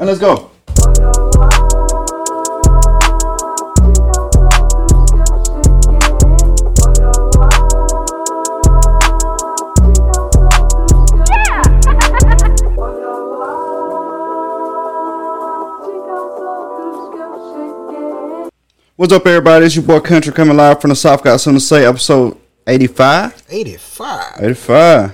And let's go. What's up, everybody? It's your boy Country coming live from the South. Got something to say. Episode 85. 85.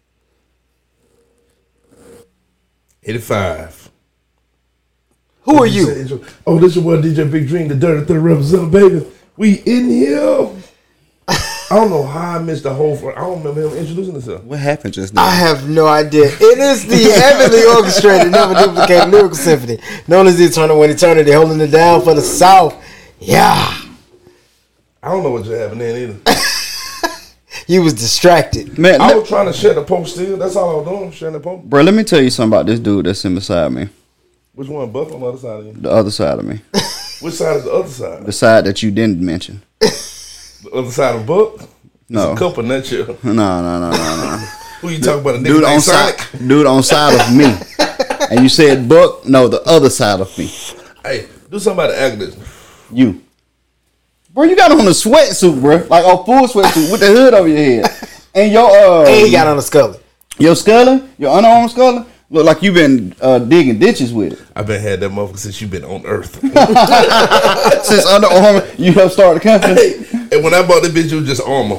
Who are you? Oh, this your boy DJ Big Dream, the Dirty 30 representative, baby. We in here. I don't know how I missed the whole. I don't remember him introducing himself. What happened just now? I have no idea. It is the heavily orchestrated, never duplicated lyrical symphony, known as the Eternal One Eternity, holding it down for the South. Yeah. I don't know what just happened then either. You was distracted. Man, I was trying to share the post still. That's all I was doing, sharing the post. bro, let me tell you something about this dude that's in beside me. Which one, Buff, on the other side of you? The other side of me. Which side is the other side? The side that you didn't mention. The other side of Buck? No. It's a couple nutshell. No. Who you talking about? A nigga named Sonic? Dude on side of me. And you said Buck? No, the other side of me. Hey, do something about the actors. You. Bro, you got on a sweatsuit, bro. Like a full sweatsuit with the hood over your head. And your And he got on the Scully. Your Scully, your underarm Scully, look like you been digging ditches with it. I've been had that motherfucker since you been on Earth. Since Under Armour, you helped start the company. Hey, and when I bought this bitch, it was just armor.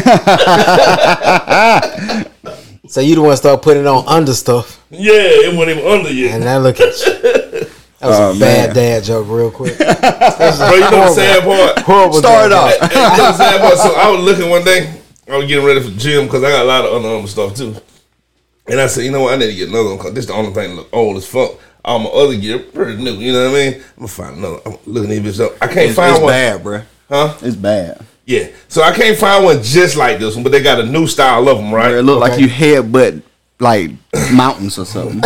So you the one start putting on under stuff. Yeah, it wasn't even under yet. And now look at you. That was a bad dad joke real quick. Bro, you know the sad part? Horrible. Start off. You know the sad part? So I was looking one day, I was getting ready for the gym because I got a lot of Under Armour stuff too. And I said, you know what, I need to get another one because this is the only thing that look old as fuck. All my other gear pretty new, you know what I mean? I'm gonna find another. I'm looking at this up. I can't find it's one. It's bad, bro. Huh? It's bad. Yeah. So I can't find one just like this one, but they got a new style of them, right? It look like you headbutt like mountains or something.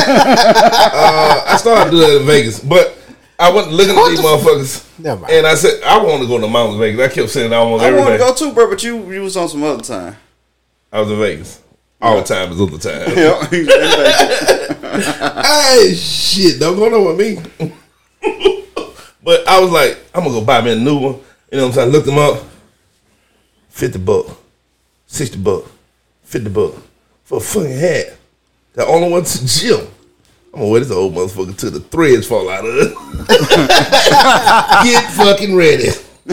I started doing that in Vegas, but I wasn't looking at these motherfuckers. Never mind. And I said, I want to go to Mountain Vegas. I kept saying I want I every want to day. go too, bro, but you was on some other time. I was in Vegas. All the time is other time. Yeah. Hey, shit, don't go nowhere with me. But I was like, I'm going to go buy me a new one. You know what I'm saying? I looked them up. $50, $60, $50 for a fucking hat. The only one to the gym. I'm gonna wear this old motherfucker till the threads fall out of it. Get fucking ready.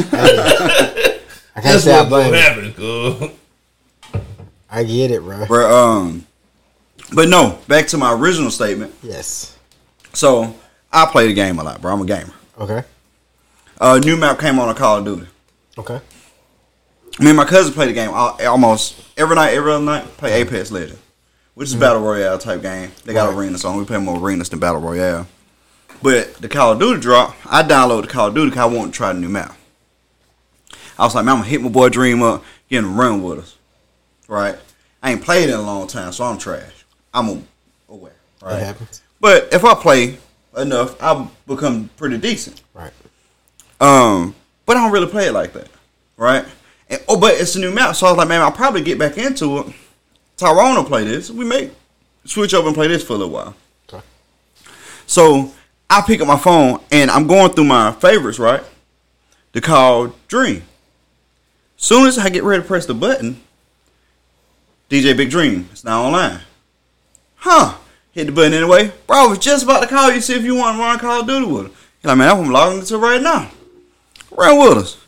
I can't say I blame you. Happen, cuz. I get it, bro. Bro, but no, back to my original statement. Yes. So I play the game a lot, bro. I'm a gamer. Okay. New map came on Call of Duty. Okay. Me and my cousin play the game almost every night, every other night. Play Apex Legends, which is a battle royale type game. They got arenas on. We play more arenas than battle royale. But the Call of Duty drop, I downloaded the Call of Duty because I wanted to try the new map. I was like, man, I'm gonna hit my boy Dream up, get him to run with us. Right? I ain't played in a long time, so I'm trash. I'm aware. Right? It happens. But if I play enough, I'll become pretty decent. Right. But I don't really play it like that. Right? And, but it's a new map, so I was like, man, I'll probably get back into it. Tyrone will play this. We may switch up and play this for a little while. Okay. So I pick up my phone and I'm going through my favorites, right? To call Dream. Soon as I get ready to press the button, DJ Big Dream is now online. Hit the button anyway. Bro, I was just about to call you, see if you want to run Call of Duty with us. You're like, man, I'm logging into right now. Run with us.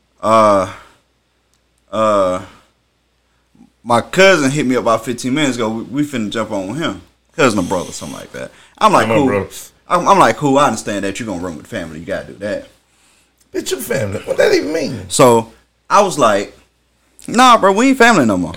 My cousin hit me up about 15 minutes ago. We finna jump on with him. Cousin or brother, something like that. I'm like, cool. I'm like, cool, I understand that you're gonna run with family. You gotta do that. Bitch, your family. What that even mean? So I was like, nah, bro, we ain't family no more.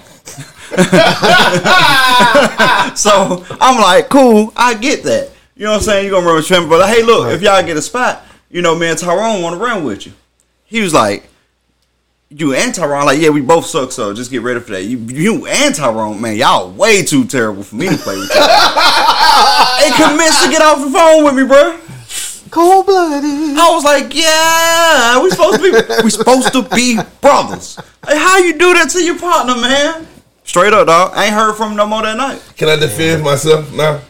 So I'm like, cool, I get that. You know what I'm saying? You're gonna run with your family. But hey, look, if y'all get a spot, you know, me and Tyrone wanna run with you. He was like, you and Tyrone, like, yeah, we both suck, so just get ready for that. You and Tyrone, man, y'all way too terrible for me to play with you. They convinced to get off the phone with me, bro. Cold-blooded. I was like, yeah, we supposed to be brothers. Like, how you do that to your partner, man? Straight up, dog. I ain't heard from him no more that night. Can I defend myself now?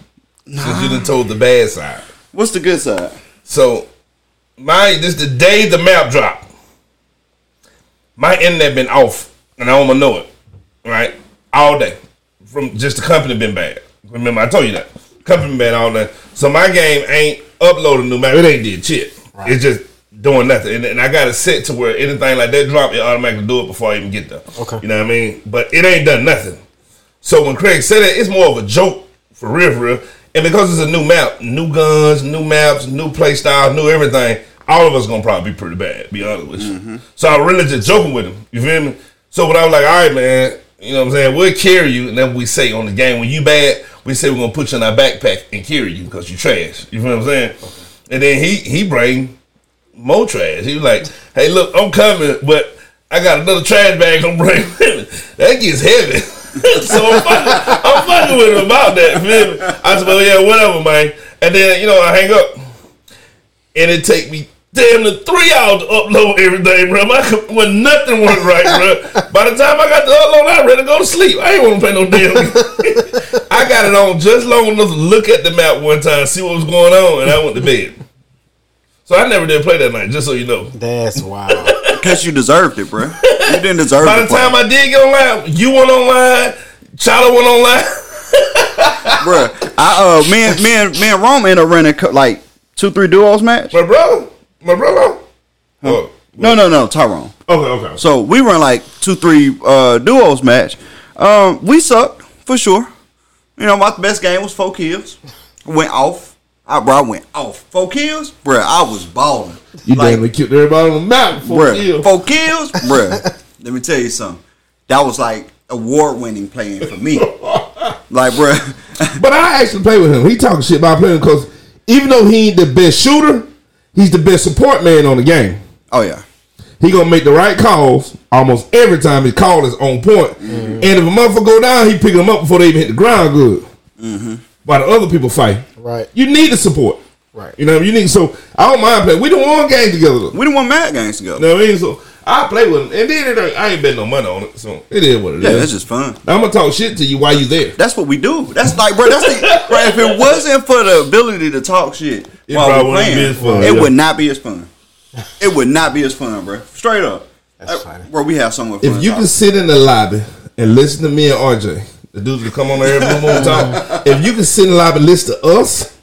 since you done told the bad side. What's the good side? So, this the day the map dropped. My internet been off, and I don't even know it, right? All day. From just the company been bad. Remember, I told you that. Company been bad all day. So my game ain't uploading new map. It ain't did shit. Right. It's just doing nothing. And I got it set to where anything like that drop, it automatically do it before I even get there. Okay. You know what I mean? But it ain't done nothing. So when Craig said that, it's more of a joke for real. And because it's a new map, new guns, new maps, new play style, new everything, all of us gonna probably be pretty bad, be honest with you. Mm-hmm. So I really just joking with him. You feel me? So when I was like, all right, man, you know what I'm saying? We'll carry you. And then we say on the game, when you bad, we say we're gonna put you in our backpack and carry you because you trash. You feel what I'm saying? Okay. And then he bring more trash. He was like, hey, look, I'm coming, but I got another trash bag I'm bringing with me. That gets heavy. So I'm fucking with him about that. Feel me? I said, well, yeah, whatever, man. And then, I hang up. And it take me damn near 3 hours to upload everything, bro. When nothing went right, bro. By the time I got to upload, I ready to go to sleep. I ain't want to play no damn game. I got it on just long enough to look at the map one time, see what was going on, and I went to bed. So I never did play that night, just so you know. That's wild. Because you deserved it, bro. You didn't deserve it. By the time I did get online, you went online, Charlie went online. Bro, me and Rome ended up running like 2-3 duos match. My brother? Huh? No, Tyrone. Okay. So we run like 2-3 duos match. We sucked for sure. My best game was 4 kills. Went off. I went off 4 kills, bro. I was balling. You damn killed everybody on the map. 4 kills. 4 kills, bro. Let me tell you something. That was like award-winning playing for me. Like, bro. But I actually play with him. He talking shit about playing because even though he ain't the best shooter, he's the best support man on the game. Oh yeah. He gonna make the right calls almost every time his call is on point. Mm-hmm. And if a motherfucker go down, he pick them up before they even hit the ground good. Mm-hmm. While the other people fight. Right. You need the support. Right. You know, so I don't mind playing. We done won games together though. We done won mad games together. You know what I mean? So I play with him. And then I ain't bet no money on it. So it is what it is. Yeah, that's just fun. I'm gonna talk shit to you while you there. That's what we do. That's like, bro, bro, if it wasn't for the ability to talk shit while we're playing, it would not be as fun. It would not be as fun, bro. Straight up. That's funny. Bro, we have so much fun. If you can sit in the lobby and listen to me and RJ, the dudes that come on there every moment talk. If you can sit in the lobby and listen to us,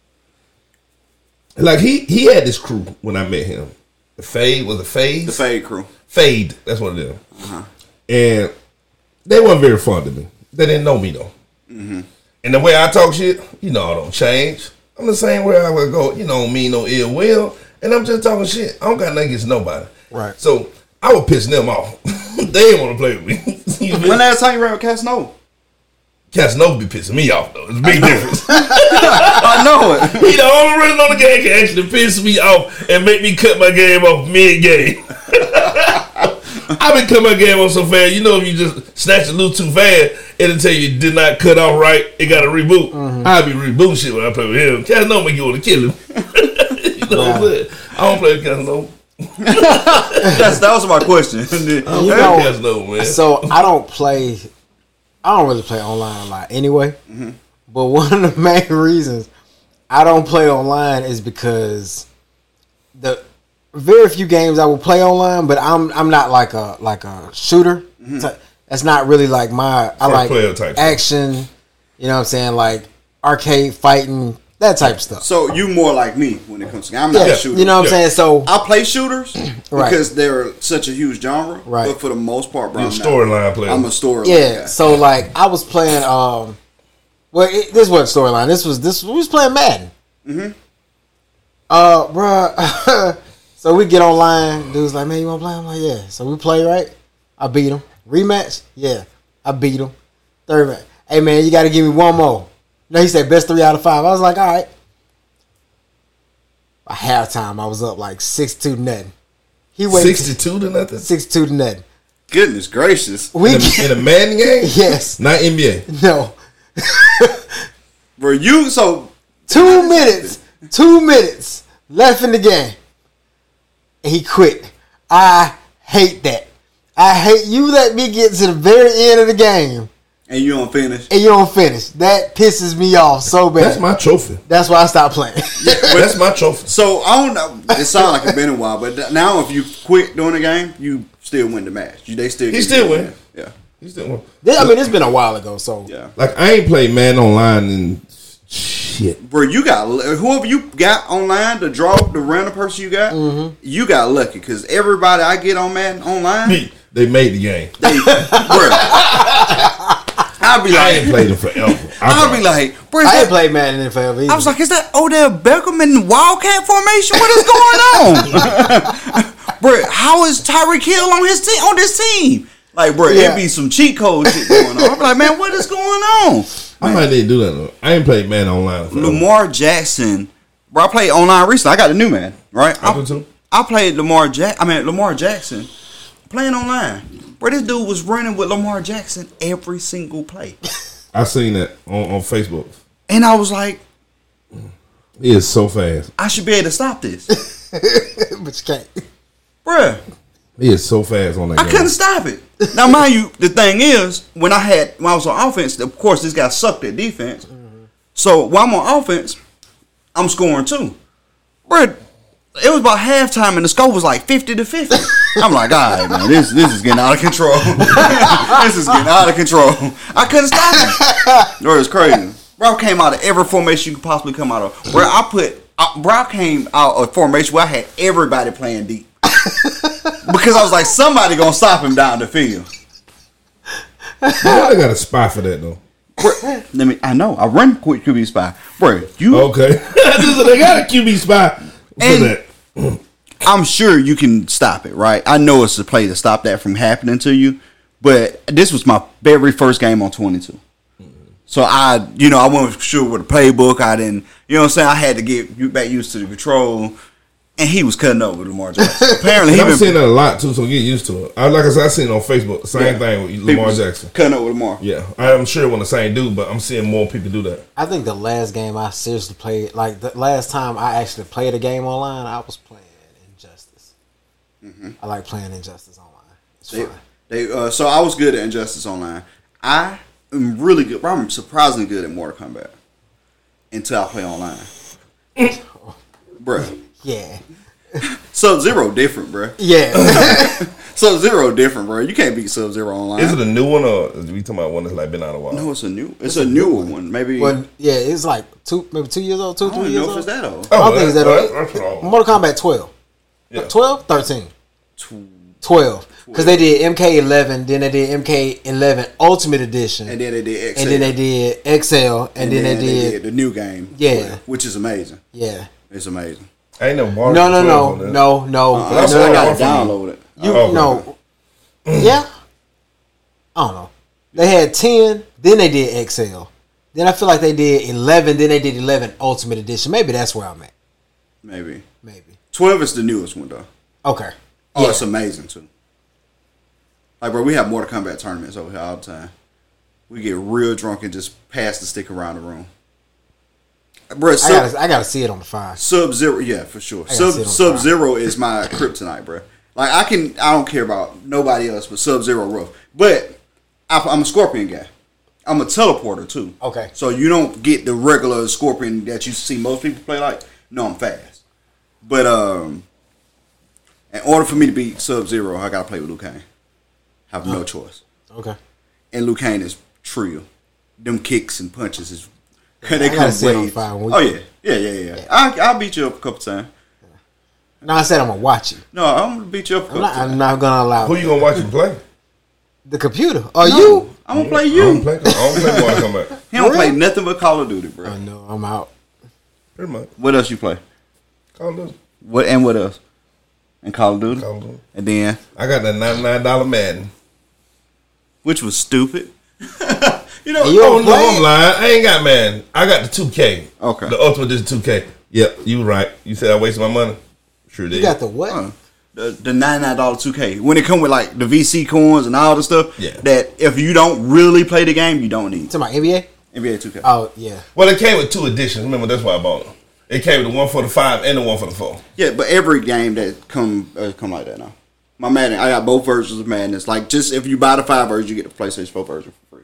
like he had this crew when I met him. The Fade was the Fade. The Fade crew. Fade, that's what it is. Uh-huh. And they weren't very fun to me. They didn't know me though. Mm-hmm. And the way I talk shit, I don't change. I'm the same way I would go. You don't mean no ill will, and I'm just talking shit. I don't got nothing against nobody. Right. So I would piss them off. They didn't want to play with me. When last time you ran with Casanova? Casanova be pissing me off though. It's a big difference. I know it. He the only person on the game can actually piss me off and make me cut my game off mid-game. I've been cutting my game off so fast. If you just snatch a little too fast, it'll tell you did not cut off right. It got to reboot. Mm-hmm. I'll be rebooting shit when I play with him. Casanova make you want to kill him. What I'm saying? I don't play with Casanova. That was my question. Casanova, man. So I don't really play online a lot anyway. Mm-hmm. But one of the main reasons I don't play online is because the very few games I will play online, but I'm not like a shooter. Mm-hmm. That's not really like my. I like action. You know what I'm saying? Like arcade fighting, that type of stuff. So you more like me when it comes to. I'm not a shooter. You know what I'm saying? So I play shooters because they're such a huge genre. Right. But for the most part, bro, I'm a storyline player. I'm a storyline guy. So like I was playing. This wasn't storyline. This we was playing Madden. Mm-hmm. Bruh. So we get online. Dude's like, man, you want to play? I'm like, yeah. So we play, right? I beat him. Rematch? Yeah. I beat him. Third match. Hey, man, you got to give me one more. No, he said best 3 out of 5. I was like, all right. By halftime, I was up like 6-2 to nothing. He waited 62 to nothing? 6-2 to nothing. Goodness gracious. In a Madden game? Yes. Not NBA? No. Bro, 2 minutes. 2 minutes left in the game. And he quit. I hate that. I hate you let me get to the very end of the game And you don't finish. That pisses me off so bad. That's my trophy. That's why I stopped playing. That's my trophy. So I don't know. It sounds like it's been a while, but now if you quit doing the game, you still win the match. They still. He still win. Yeah. He still win. I mean, it's been a while ago, so Yeah. Like I ain't played Madden online in shit. Bro, you got whoever you got online to draw the random person you got. You got lucky because everybody I get on Madden online, They made the game. I'll be I like, ain't played it forever. I'll be like, bro, I ain't played Madden in forever either. I was like, is that Odell Beckham in Wildcat formation? What is going on? Bro, how is Tyreek Hill on this team? Like, bro, it be some cheat code shit going on. I'm like, man, what is going on? I might need to do that though. I ain't played Madden online forever. Lamar Jackson, bro, I played online recently. I got the new man, right? I do too. I played Lamar Jackson playing online. Bro, this dude was running with Lamar Jackson every single play. I seen that on Facebook. And I was like, He is so fast. I should be able to stop this. but you can't. Bruh, He is so fast on that I game. couldn't stop it. Now, mind you, the thing is, when I was on offense, of course, this guy sucked at defense. So, while I'm on offense, I'm scoring too. Bruh, it was about halftime and the score was like 50-50. I'm like, all right, man, this is getting out of control. This is getting out of control. I couldn't stop it. Bro, it was crazy. Bro, I came out of every formation you could possibly come out of. Bro, I came out of a formation where I had everybody playing deep. Because I was like, somebody gonna stop him down the field. I got a spy for that though. Bro, I know. I run quick QB spy. Bro, you Okay. They got a QB spy for And- that. I'm sure you can stop it, right? I know it's a play to stop that from happening to you, but this was my very first game on 22. So I wasn't sure with the playbook. I didn't, you know what I'm saying? I had to get back used to the control, and he was cutting over Lamar Jackson. Apparently, I've seen that a lot too, so get used to it. Like I said, I seen it on Facebook. Same thing with Lamar Jackson. Cutting over Lamar. Yeah, I'm sure it wasn't the same dude, but I'm seeing more people do that. I think the last game I seriously played, like the last time I actually played a game online, I was playing Injustice. I like playing Injustice online. It's fun. So I was good at Injustice Online. I am really good. I'm surprisingly good at Mortal Kombat until I play online. Bruh. Yeah. Sub-Zero different, bruh. Yeah. Sub-Zero different, bro. You can't beat Sub-Zero online. Is it a new one or is we talking about one that's like been out a while? No, it's a newer one. Maybe. Well, yeah, it's like 2 years old, I don't 3 years know old. if it's that old. I don't think it's that old. That's wrong. Mortal Kombat 12. Yeah. 12? 13. 12. Because they did MK11, then they did MK11 Ultimate Edition. And then they did XL. And then they did XL. And then they did. the new game. Yeah. Which is amazing. Yeah. It's amazing. I ain't never bought No. it. I saw it. download it. No. Yeah. I don't know. They had 10, then they did XL. Then I feel like they did 11, then they did 11 Ultimate Edition. Maybe that's where I'm at. Maybe. 12 is the newest one, though. Okay. Oh, Yeah. it's amazing, too. Like, bro, we have Mortal Kombat tournaments over here all the time. We get real drunk and just pass the stick around the room. Bro, I gotta see it on the fire. Sub-Zero, yeah, for sure. I gotta see it on Sub-Zero is my kryptonite, bro. Like, I don't care about nobody else but Sub-Zero rough. But I'm a Scorpion guy. I'm a teleporter, too. Okay. So you don't get the regular Scorpion that you see most people play like. No, I'm fast. But in order for me to beat Sub-Zero, I gotta play with Liu Kang. Have no choice. Okay. And Liu Kang is trio. Them kicks and punches is they I gotta come see it on waves. fire when we- Oh yeah. I'll beat you up a couple times. No, I said I'm gonna watch you. No, I'm gonna beat you up a couple times. I'm not gonna allow Who you gonna watch him play? the computer. Or No, you? I'm gonna play I you. don't play Mortal Kombat. He don't For play real? nothing but Call of Duty, bro. I know. I'm out. Pretty much. What else you play? Call of Duty. What else? And Call of Duty. Call of Duty. And then, I got that $99 Madden. which was stupid. You Oh don't no, play I'm lying. I ain't got Madden. I got the 2K. Okay. The Ultimate Edition 2K. Yep, you were right. You said I wasted my money. Sure did. You got the what? The $99 2K. When it come with like the VC coins and all the stuff, Yeah. that if you don't really play the game, you don't need. To my NBA? NBA 2K. Oh yeah. Well, it came with 2 editions. Remember, that's why I bought them. It came with the one for the 5 and the one for the 4. Yeah, but every game that come like that now. My Madden, I got both versions of Madden. It's like just if you buy the 5 version, you get the PlayStation 4 version for free.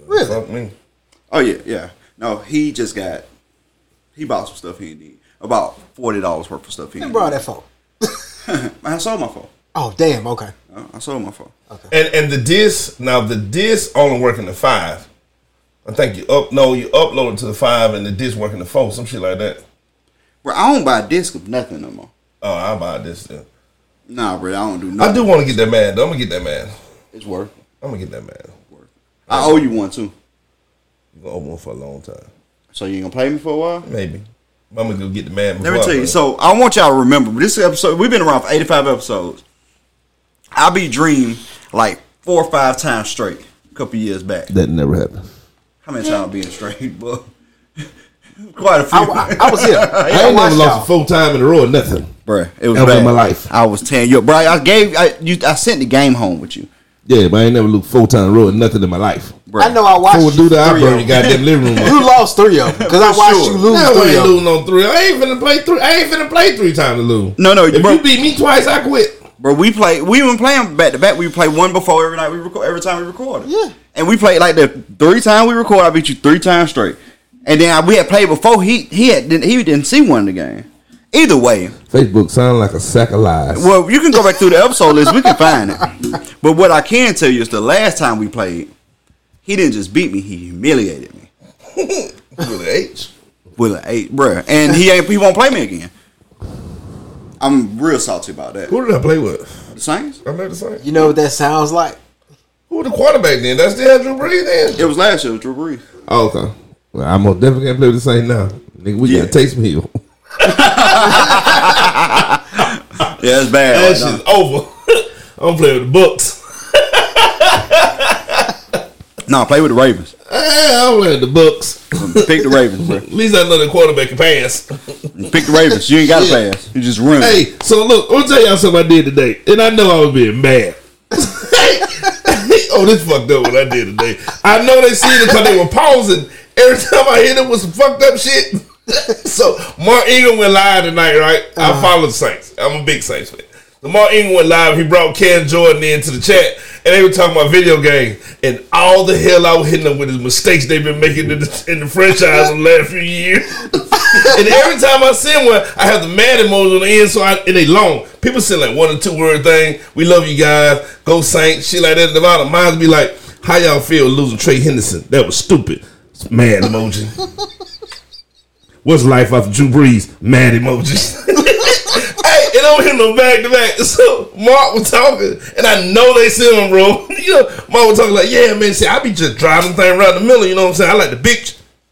Really? Fuck me. Oh yeah. No, he bought some stuff he didn't need. About $40 worth of stuff he Who didn't brought need. that phone? I sold my phone. Oh, damn. Okay. I sold my phone. And the disc, now the disc only working the 5. I think you upload it to the 5 and the disc working the 4, some shit like that. Bro, I don't buy a disc of nothing no more. Oh, I'll buy this then. Nah, bro, I don't do nothing. I do want to get that man though. I'm gonna get that man. It's worth it. I'm gonna get that man. I owe you one too. I'm gonna owe one for a long time. So you gonna play me for a while? Maybe. I'm gonna go get the man. Let me tell you. So I want y'all to remember this episode. We've been around for 85 episodes. I beat Dream like 4 or 5 times straight a couple years back. That never happened. How many times being straight, bro? Quite a few. I was here. I ain't never lost a full time in a row or nothing. Bruh, it was Ever bad. in my life. I was telling you, bro. I sent the game home with you, Yeah, but I ain't never looked full time in a row or nothing in my life. bro. I know I watched Before we do that, I 3 burn of your them. goddamn living room. You lost 3 of them because I For watched sure. you lose Hell, I 3 ain't of them. losing on 3. I ain't finna play 3. I ain't finna play 3 times to lose. No, If bro. you beat me twice, I quit. Bro, we been playing back to back. We play one before every night. We record every time we recorded. Yeah. And we played like the 3 times we record. I beat you 3 times straight. And then we had played before. He didn't see one in the game. Either way, Facebook sound like a sack of lies. well, you can go back through the episode list. We can find it. But what I can tell you is the last time we played, he didn't just beat me. He humiliated me. With an H. With an 8, bruh. And he won't play me again. I'm real salty about that. Who did I play with? The Saints? I played the same. You know what that sounds like? Who was the quarterback then? That's still Drew Brees then? It was last year with Drew Brees. Oh, okay. Well, I most definitely can't play with the same now. Nigga, we got Taysom Hill. Yeah, it's bad. That right shit's now. over. I'm playing with the Bucks. No, play with the Ravens. I'm playing with the Bucks. Pick the Ravens, bro. At least I know the quarterback can pass. Pick the Ravens. You ain't got to pass. You just run. Hey, so look, I'm gonna tell y'all something I did today, and I know I was being mad. Oh, this fucked up what I did today. I know they seen it because they were pausing every time I hit it with some fucked up shit. So Mark Ingram went live tonight, right? I follow the Saints. I'm a big Saints fan. So Mark Ingram went live. He brought Ken Jordan into the chat, and they were talking about video games and all the hell I was hitting them with his mistakes they've been making in the franchise in the last few years. And every time I send one, I have the mad emoji on the end, and they long. People send like 1 or 2 word thing. We love you guys. Go Saints. Shit like that. And the bottom mine be like, how y'all feel losing Trey Henderson? That was stupid. It's mad emoji. What's life after Drew Brees? Mad emojis. Hey, and I'm hitting them back to back. So Mark was talking, and I know they sent him, bro. You know, Mark was talking like, yeah, man, see, I be just driving the thing around the middle, you know what I'm saying? I like the big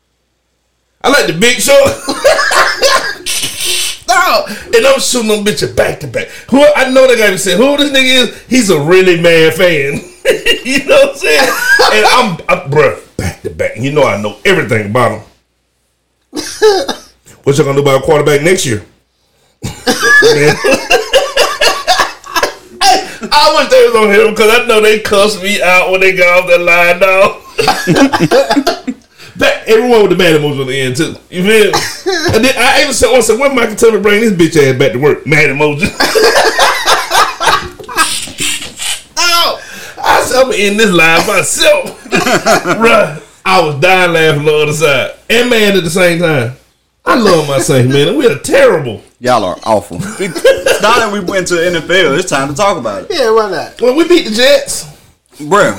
short. No, and I'm shooting them bitches back to back. Who I know that guy be saying, who this nigga is? He's a really mad fan. You know what I'm saying? And I'm bruh, back to back. You know I know everything about him. What you gonna do about a quarterback next year? I wish they was on him because I know they cussed me out when they got off that line, dog. Everyone with the mad emoji on the end too. You feel me? And then I even said, when Michael tell me bring this bitch ass back to work? Mad emoji. No, I said I'm gonna end this live myself. Bruh, I was dying laughing on the other side and mad at the same time. I love my Saints, man. We are terrible. Y'all are awful. Now that we went to the NFL, it's time to talk about it. Yeah, why not? Well, we beat the Jets. Bruh.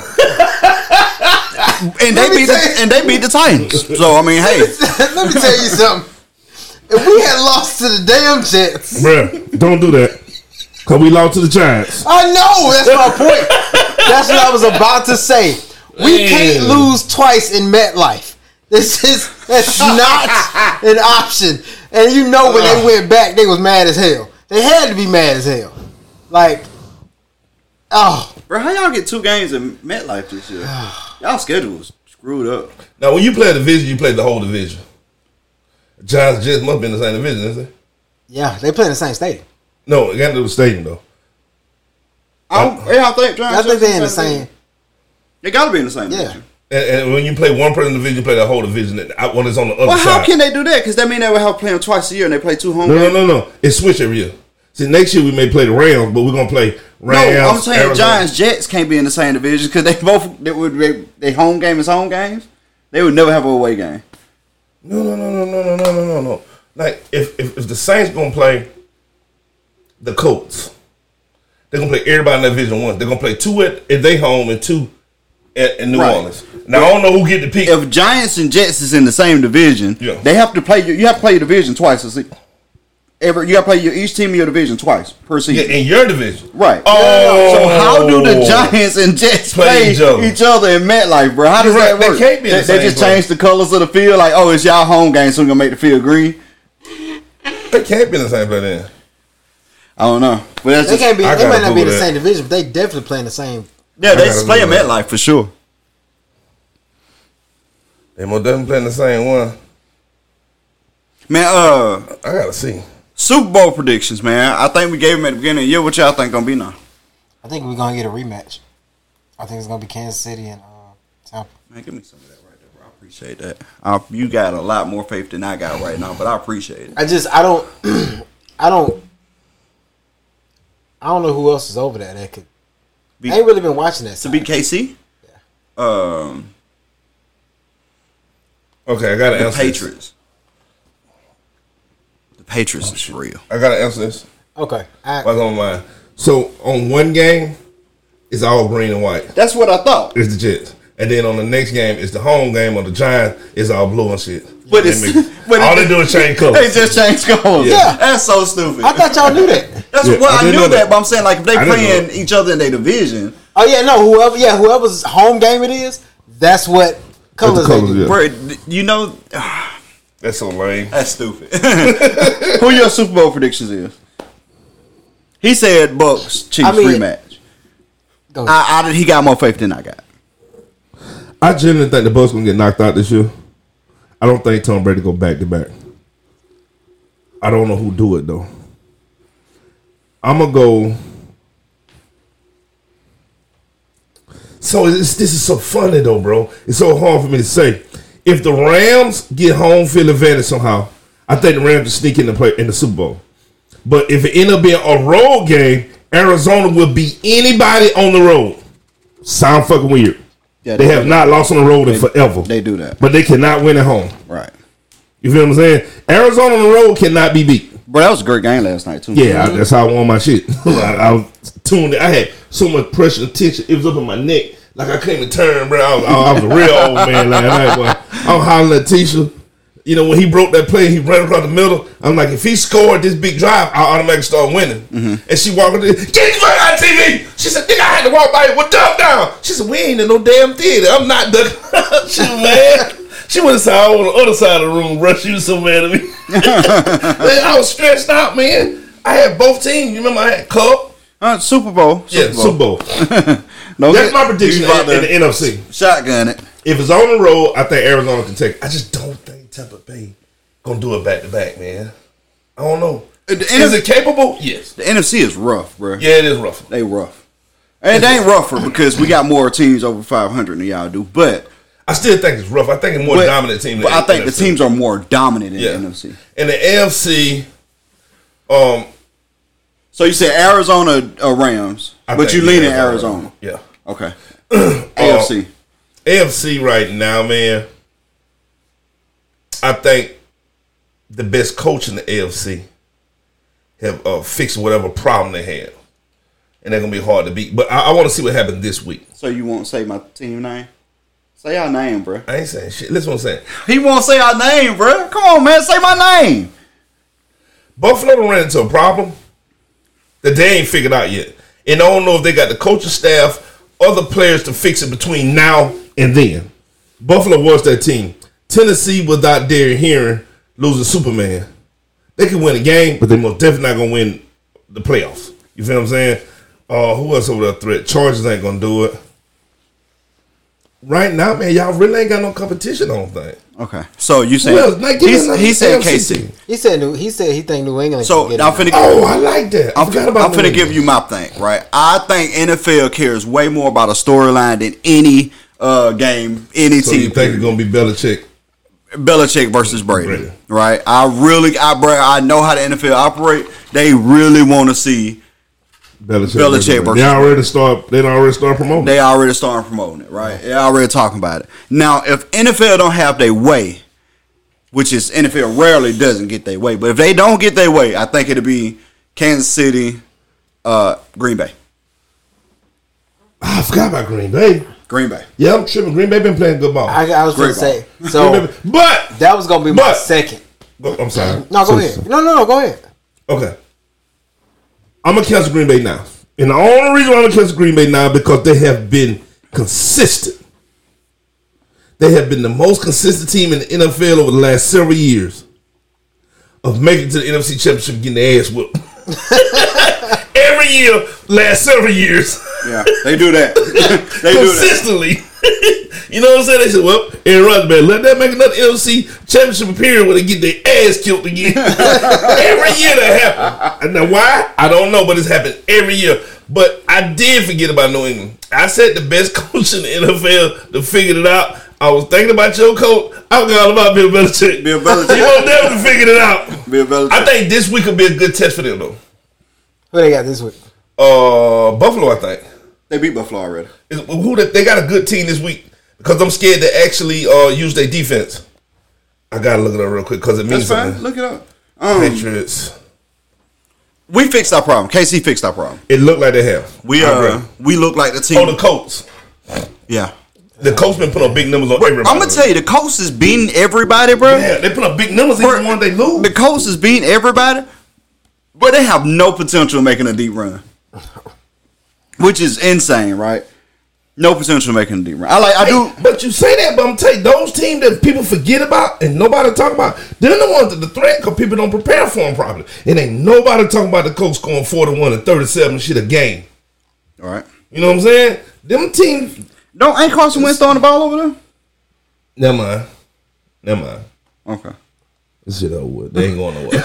And they beat the Titans. So I mean, hey. Let me tell you something. If we had lost to the damn Jets, Bruh, don't do that. Because we lost to the Giants. I know, that's my point. That's what I was about to say. We can't lose twice in MetLife. That's not an option. And you know when they went back, they was mad as hell. They had to be mad as hell. Like, oh. Bro, how y'all get 2 games in MetLife this year? Y'all schedule was screwed up. Now, when you play a division, you play the whole division. Giants Jets must be in the same division, isn't it? Yeah, they play in the same stadium. No, it got to do with the stadium, though. I think they're in the same. They got to be in the same division. And when you play one person in the division, you play the whole division. One is on the other Well, side. how can they do that? Because that mean they would have to play them twice a year and they play 2 home No, games. no. It's switch every year. See, next year we may play the Rams, but we're gonna play Rams. No, I'm saying Arizona. Giants, Jets can't be in the same division because they home game is home games. They would never have an away game. No. Like if the Saints gonna play the Colts, they're gonna play everybody in that Division 1. They're gonna play 2 at they home and 2 in New Orleans. Now I don't know who get the pick. If Giants and Jets is in the same division, they have to play. You have to play your division twice a season. You got to play each team in your division twice per season. In your division, right? Oh, so how do the Giants and Jets play each other in MetLife, bro? How does that work? They can't be. They just change the colors of the field. Like, oh, it's y'all home game, so we're gonna make the field green. They can't be in the same place then. I don't know, but that's they can't be. They might not be in the that. same division, but they definitely play in the same. Yeah, they play in MetLife for sure. They most definitely play in the same one. Man, I gotta see. Super Bowl predictions, man. I think we gave them at the beginning of the year. What y'all think gonna be now? I think we're gonna get a rematch. I think it's gonna be Kansas City and Tampa. Man, give me some of that right there, bro. I appreciate that. You got a lot more faith than I got right now, but I appreciate it. I don't know who else is over there that could. I ain't really been watching that. To beat KC? Yeah. Okay, I gotta The answer Patriots. this. The Patriots is real. I gotta answer this. Okay. What's on my mind? So on one game, it's all green and white. That's what I thought. It's the Jets. And then on the next game, it's the home game on the Giants. It's all blue and shit. But all they do is change colors. They just change colors. Yeah. That's so stupid. I thought y'all knew that. That's what I didn't knew know that, but I'm saying like if they I didn't playing know. each other in their division, Oh yeah, no. Whoever's home game it is, that's what colors they do. Yeah. bro, you know That's so lame. that's stupid. Who your Super Bowl predictions is? He said Bucks Chiefs rematch. Go ahead. He got more faith than I got. I genuinely think the Bucks gonna get knocked out this year. I don't think Tom Brady go back to back. I don't know who do it though. I'm gonna go. So this is so funny though, bro. It's so hard for me to say. If the Rams get home field advantage somehow, I think the Rams will sneak in the Super Bowl. But if it end up being a road game, Arizona will beat anybody on the road. Sound fucking weird. Yeah, They have not lost on the road in forever. They do that. But they cannot win at home. Right. You feel what I'm saying? Arizona on the road cannot be beat. Bro, that was a great game last night too. Yeah, that's how I won my shit. I was tuned in. I had so much pressure and tension. It was up in my neck. Like I couldn't even turn, bro. I was a real old man last night, boy. I'm hollering at Tisha. You know, when he broke that play, he ran across the middle. I'm like, if he scored this big drive, I'll automatically start winning. Mm-hmm. And she walked in, get the fuck out of TV. She said, nigga, I had to walk by it with duck down. She said, we ain't in no damn theater. I'm not duck. She was mad. She went inside on the other side of the room, bro. She was so mad at me. Man, I was stressed out, man. I had both teams. You remember I had Cup? Super Bowl. Super Bowl. No, that's my prediction in the NFC. Shotgun it. If it's on the road, I think Arizona can take it. I just don't think Tampa Bay gonna do it back to back, man. I don't know. Is it capable? Yes. The NFC is rough, bro. Yeah, it is rough. They rough. And they ain't rougher because we got more teams over 500 than y'all do. But I still think it's rough. I think it's more dominant team. But I think the teams are more dominant in the NFC. In the AFC, so you said Arizona or Rams, but you lean in Arizona. Yeah. Okay. AFC. AFC right now, man. I think the best coach in the AFC have fixed whatever problem they have. And they're going to be hard to beat. But I want to see what happens this week. So you won't say my team name? Say our name, bro. I ain't saying shit. Listen what I'm saying. He won't say our name, bro. Come on, man. Say my name. Buffalo done ran into a problem that they ain't figured out yet. And I don't know if they got the coaching staff, other players to fix it between now and then. Buffalo was that team. Tennessee without Derrick Henry losing Superman. They can win a game, but they most definitely not going to win the playoffs. You feel what I'm saying? Who else over that threat? Chargers ain't going to do it. Right now, man, y'all really ain't got no competition, I don't think. Okay. So you said he said KC. He said he think New England. So can get I'm it. finna. I like that. I'm finna give you my thing, right? I think NFL cares way more about a storyline than any game, any So team. you think it's gonna be Belichick? Belichick versus Brady, Brady. right? I know how the NFL operate. They really want to see Belichick versus They already start promoting. They already starting promoting it, right? They already talking about it. Now, if NFL don't have their way, which is NFL rarely doesn't get their way, but if they don't get their way, I think it'll be Kansas City, Green Bay. I forgot about Green Bay. Green Bay. Yeah, I'm tripping. Green Bay been playing good ball. I was going to say. So, but that was going to be my second. I'm sorry. No, go ahead. No, go ahead. Okay. I'm going to cancel Green Bay now. And the only reason why I'm going to cancel Green Bay now because they have been consistent. They have been the most consistent team in the NFL over the last several years of making it to the NFC Championship and getting their ass whooped. Every year, last several years. Yeah, they do that. They consistently. Do that. You know what I'm saying? They said, well, Aaron Rodgers, man, let that make another NFC Championship appearance where they get their ass killed again. Every year that happens. Now, why? I don't know, but it's happened every year. But I did forget about New England. I said the best coach in the NFL to figure it out. I was thinking about your coach. I was all about Bill Belichick. Bill Belichick. He won't never figured it out. Bill Belichick. I think this week will be a good test for them, though. Who they got this week? Buffalo, I think. They beat Buffalo already. They got a good team this week because I'm scared to actually use their defense. I gotta look it up real quick because it means That's fine. something. Look it up. Patriots. We fixed our problem. KC fixed our problem. It looked like they have. We look like the team. Oh, the Colts. Yeah. The Colts been putting up big numbers on everybody. I'm gonna tell you, the Colts is beating everybody, bro. Yeah, they put up big numbers even when they lose. The Colts is beating everybody, but they have no potential of making a deep run, which is insane, right? No potential of making a deep run. I do. But you say that, but I'm telling you, those teams that people forget about and nobody talk about, they're the ones that the threat because people don't prepare for them properly. And ain't nobody talking about the Colts scoring 41 and 37 shit a game. All right. You know what I'm saying? Them teams. Ain't Carson Wentz throwing the ball over there? Never mind. Okay. This shit over with. They ain't going nowhere.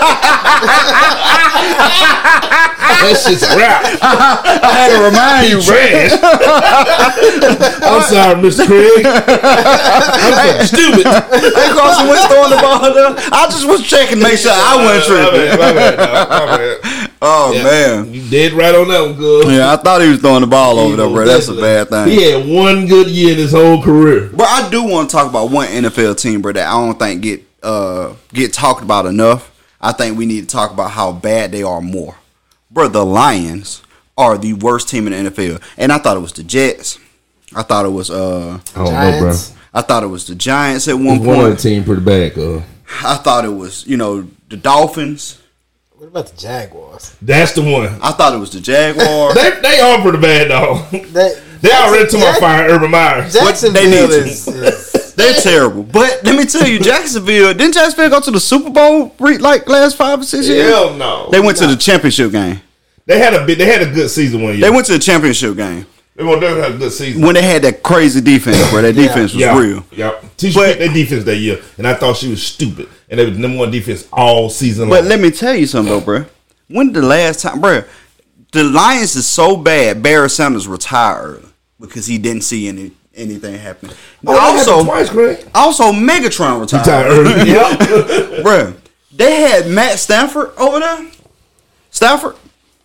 That shit's a wrap. I had to remind you, bro. Trash. I'm sorry, Mr. Craig. I'm stupid. Ain't Carson Wentz throwing the ball there? I just was checking to make sure I wasn't tripping. My bad. Oh, man. You dead right on that one, good. Yeah, I thought he was throwing the ball over there, bro. That's a bad thing. He had one good year in his whole career. But I do want to talk about one NFL team, bro, that I don't think get talked about enough. I think we need to talk about how bad they are more. Bro, the Lions are the worst team in the NFL. And I thought it was the Jets. I thought it was I don't know, bro. I thought it was the Giants at one point. One team pretty bad, I thought it was, the Dolphins. What about the Jaguars? That's the one. I thought it was the Jaguars. they are pretty bad, though. They already took my fire Urban Meyer. Jacksonville is they're terrible. But let me tell you, didn't Jacksonville go to the Super Bowl last 5 or 6 years? Hell no. They went to the championship game. They had a good season one year. They went to the championship game. They had a good season. When they had that crazy defense, where their defense was real. Yep. Teacher picked their defense that year, and I thought she was stupid. And they was the number one defense all season long. But let me tell you something, though, bro. When the last time, bro, the Lions is so bad, Barry Sanders retired early because he didn't see anything happening. Twice, Greg. Also, Megatron retired early. Yep. Bro, they had Matt Stafford over there. Stafford.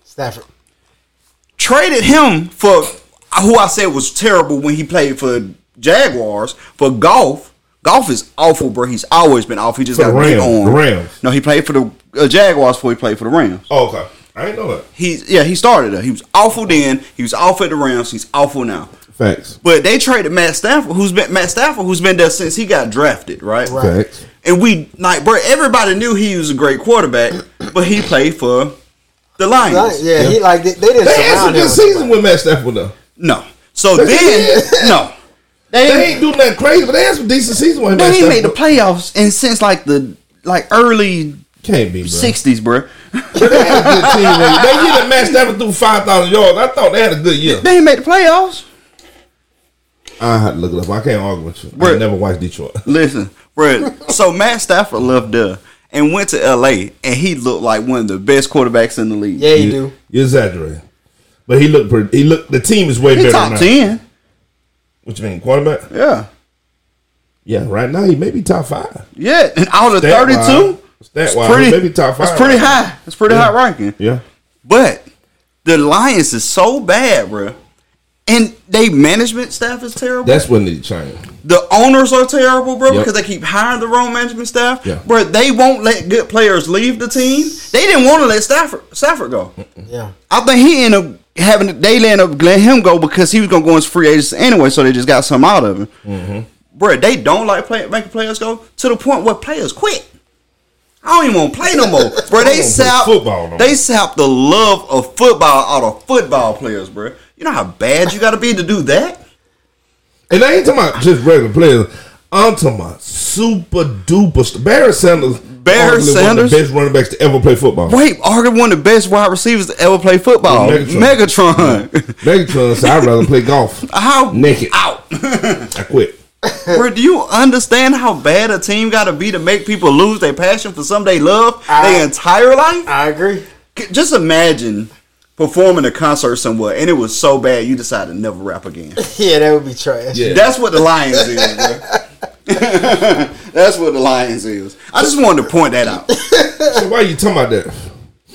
Traded him for who I said was terrible when he played for Jaguars for Goff. Goff is awful, bro. He's always been awful. He just got a big arm. The Rams. No, he played for the Jaguars before he played for the Rams. Oh, okay. I didn't know that. He started there. He was awful then. He was awful at the Rams. He's awful now. Facts. But they traded Matt Stafford, who's been there since he got drafted, right? Facts. And everybody knew he was a great quarterback, but he played for the Lions. Yeah, he they didn't. They had some good season with Matt Stafford though. No. So then, no. They ain't doing that crazy, but they had some decent season with him. They ain't made the playoffs and since the early can't be 60s, bro. But they had a good team. They year that Matt Stafford threw 5,000 yards. I thought they had a good year. They ain't made the playoffs. I had to look it up. I can't argue with you. Bro, I never watched Detroit. Listen, bro. So Matt Stafford left there and went to LA, and he looked like one of the best quarterbacks in the league. Yeah, he do. You're exaggerating. But he looked pretty. The team is way better. Top 10. What you mean, quarterback? Yeah. Yeah, right now he may be top 5. Yeah, and out of Stat 32, Stat-wise, maybe top 5. That's pretty right now. high. That's pretty high ranking. Yeah. But the Lions is so bad, bro. And they management staff is terrible. That's what need to change. The owners are terrible, bro, Yep. because they keep hiring the wrong management staff. Yeah. Bro, they won't let good players leave the team. They didn't want to let Stafford go. Yeah. I think he ended up they ended up letting him go because he was gonna go as free agent anyway, so they just got something out of him. Mm-hmm. Bro, they don't like making players go to the point where players quit. I don't even want to play no more, bro. They sap the love of football out of football players, bro. You know how bad you got to be to do that? And I ain't talking about just regular players. I'm talking about super duper. Barry Sanders. One of the best running backs to ever play football. Wait, arguably one of the best wide receivers to ever play football. Megatron. Megatron said, I'd rather play golf. How? Naked. Out. I quit. Bro, do you understand how bad a team got to be to make people lose their passion for something they love their entire life? I agree. Just imagine performing a concert somewhere and it was so bad you decided to never rap again. Yeah, that would be trash. Yeah. That's what the Lions is, bro. That's what the Lions is. I just wanted to point that out. So why are you talking about that?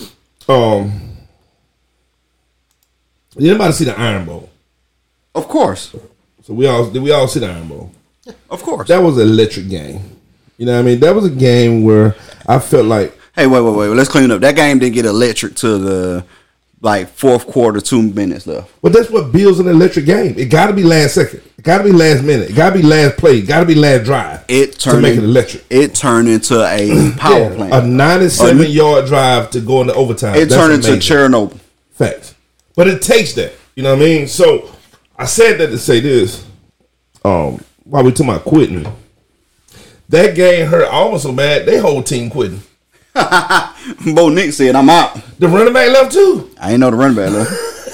Anybody see the Iron Bowl? Of course. So we all see the Iron Bowl? Of course. That was an electric game. You know what I mean? That was a game where I felt like... Hey, wait. Let's clean up. That game didn't get electric to the fourth quarter, 2 minutes left. But that's what builds an electric game. It got to be last second. It got to be last minute. It got to be last play. It got to be last drive. To make it electric. It turned into a power plant. A 97-yard drive to go into overtime. It turned into Chernobyl. Facts. But it takes that. You know what I mean? So I said that to say this. While we talking about quitting, that game hurt almost so bad, they whole team quitting. Bo Nick said, I'm out. The running back left too. I ain't know the running back left.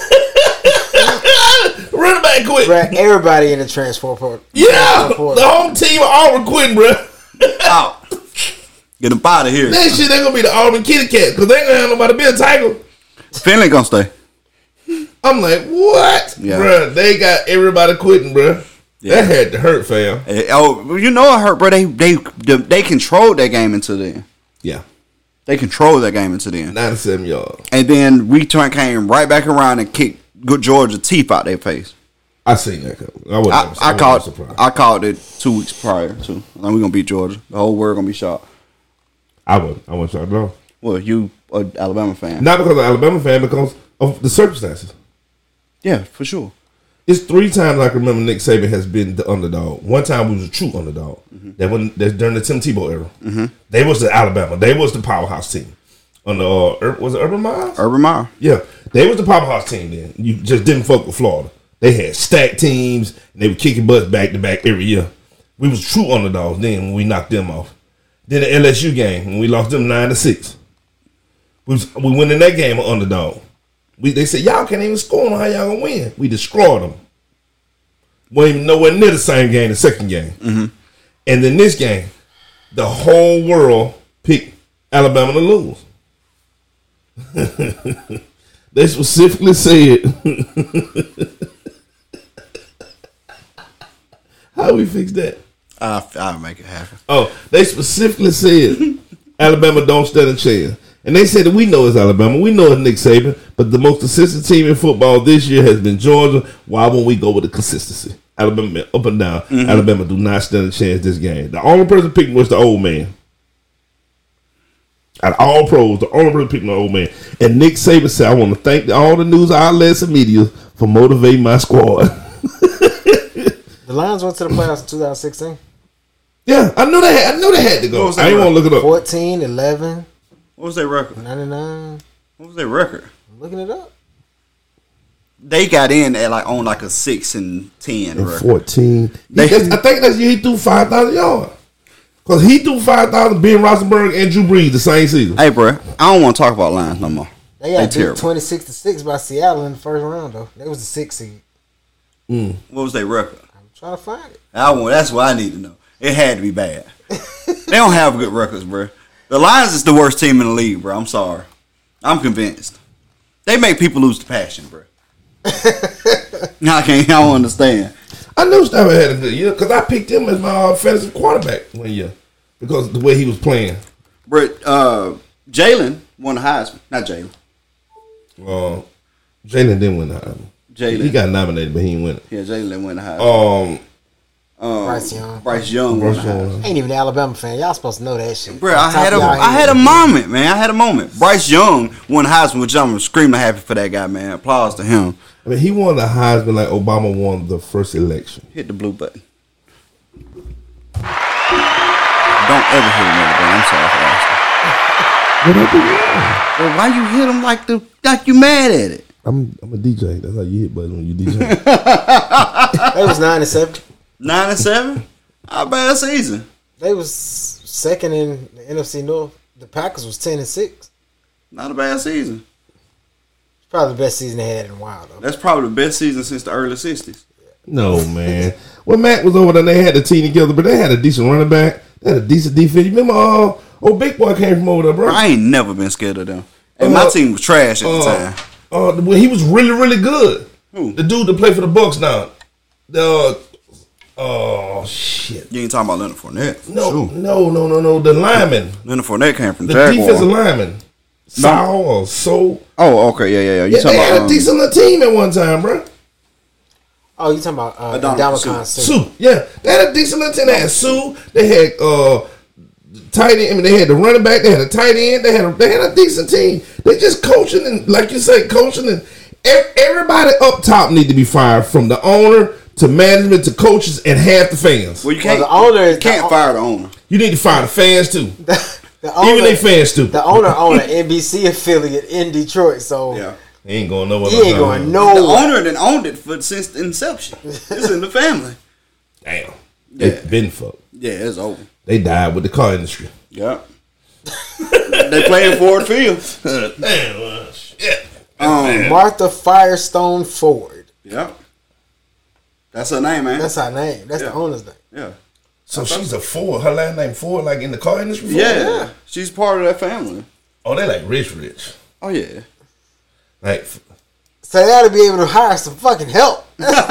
Running back quit. Right, everybody in the transport port. Yeah, the whole team of Auburn quitting, bro. Out. Get them out of here. That shit, they gonna be the Auburn Kitty Cat because they ain't gonna have nobody to be a tiger. Finley gonna stay. I'm like, what? Yeah. Bro, they got everybody quitting, bro. Yeah. That had to hurt, fam. Oh, you know it hurt, bro. They controlled that game until then. Yeah. They controlled that game until then. 97 yards. And then we came right back around and kicked good Georgia teeth out their face. I seen that. I called it 2 weeks prior too. We're gonna beat Georgia. The whole world gonna be shocked. I wasn't shocked at all. Well, you an Alabama fan? Not because I'm an Alabama fan, because of the circumstances. Yeah, for sure. It's 3 times I can remember Nick Saban has been the underdog. One time we was a true underdog. Mm-hmm. That's during the Tim Tebow era. Mm-hmm. They was the Alabama. They was the powerhouse team. On the was it Urban Meyer? Urban Meyer. Yeah, they was the powerhouse team then. You just didn't fuck with Florida. They had stacked teams and they were kicking butts back to back every year. We was true underdogs then when we knocked them off. Then the LSU game when we lost them 9-6. We went in that game an underdog. They said, y'all can't even score on how y'all gonna win. We destroyed them. Wasn't even nowhere near the same game, the second game. Mm-hmm. And then this game, the whole world picked Alabama to lose. They specifically said, how we fix that? I'll make it happen. Oh, they specifically said Alabama don't stand a chance. And they said that we know it's Alabama. We know it's Nick Saban. But the most consistent team in football this year has been Georgia. Why won't we go with the consistency? Alabama up and down. Mm-hmm. Alabama do not stand a chance this game. The only person picked was the old man. Out of all pros, the only person picking the old man. And Nick Saban said, I want to thank all the news outlets and media for motivating my squad. The Lions went to the playoffs in 2016. Yeah, I knew they had to go. I ain't want to look it up. 14, 11. What was their record? 99. What was their record? I'm looking it up. They got in at on a 6-10 record. 14. I think that's year he threw 5,000 yards. Because he threw 5,000 Ben Roethlisberger and Drew Brees the same season. Hey, bro, I don't want to talk about Lions no more. They got beat 26-6 by Seattle in the first round, though. They was the 6th seed. What was their record? I'm trying to find it. That's what I need to know. It had to be bad. They don't have good records, bro. The Lions is the worst team in the league, bro. I'm sorry. I'm convinced. They make people lose the passion, bro. I don't understand. I knew Stafford had a good year because I picked him as my fantasy quarterback one year because of the way he was playing. But Jalen won the Heisman. Not Jalen. Jalen didn't win the Heisman. Jalen. He got nominated, but he didn't win it. Yeah, Jalen didn't win the Heisman. Bryce Young. Bryce Young won the Heisman. I ain't even an Alabama fan. Y'all supposed to know that shit. Bro, I had a moment, man. I had a moment. Bryce Young won the Heisman, which I'm extremely happy for that guy, man. Applause to him. I mean, he won the Heisman like Obama won the first election. Hit the blue button. Don't ever hit him button. I'm sorry for asking. What I do wrong? Bro, why you hit him like you mad at it? I'm a DJ. That's how you hit buttons when you DJ. They was 9-7. 9-7? Not a bad season. They was second in the NFC North. The Packers was 10-6. Not a bad season. It's probably the best season they had in a while, though. That's probably the best season since the early 60s. No, man. When Matt was over there, they had the team together, but they had a decent running back. They had a decent defense. You remember, Big Boy came from over there, bro. I ain't never been scared of them. And my team was trash at the time. When he was really, really good. Who? The dude that played for the Bucks now. Shit. You ain't talking about Leonard Fournette. No. The lineman. Leonard Fournette came from The Jaguar. defensive lineman. Saul or So. Oh, okay, yeah. You Yeah, talking they had about a decent little team at one time, bro. Oh, you talking about Ndamukong Suh. Sue. Yeah, they had a decent little team. They had Sue. They had tight end. I mean, they had the running back. They had a tight end. They had a decent team. They just coaching and, like you say, coaching and everybody up top need to be fired, from the owner to management to coaches and half the fans. Well, you can't. the owner can't fire the owner. You need to fire the fans too. The owner, Even they fans too. The owner owned an NBC affiliate in Detroit, so Yeah. He ain't going nowhere. he ain't going The nowhere. owner that owned it since the inception. It's in the family. Damn. Yeah. It's been fucked. Yeah, it's over. They died with the car industry. Yeah. They playing Ford Field. Damn. Shit. Martha Firestone Ford. Yeah. That's her name, man. That's her name. That's the owner's name. Yeah. So she's a Ford. Her last name Ford, like in the car industry. Ford? Yeah. She's part of that family. Oh, they like rich. Oh, yeah. Like, So they ought to be able to hire some fucking help.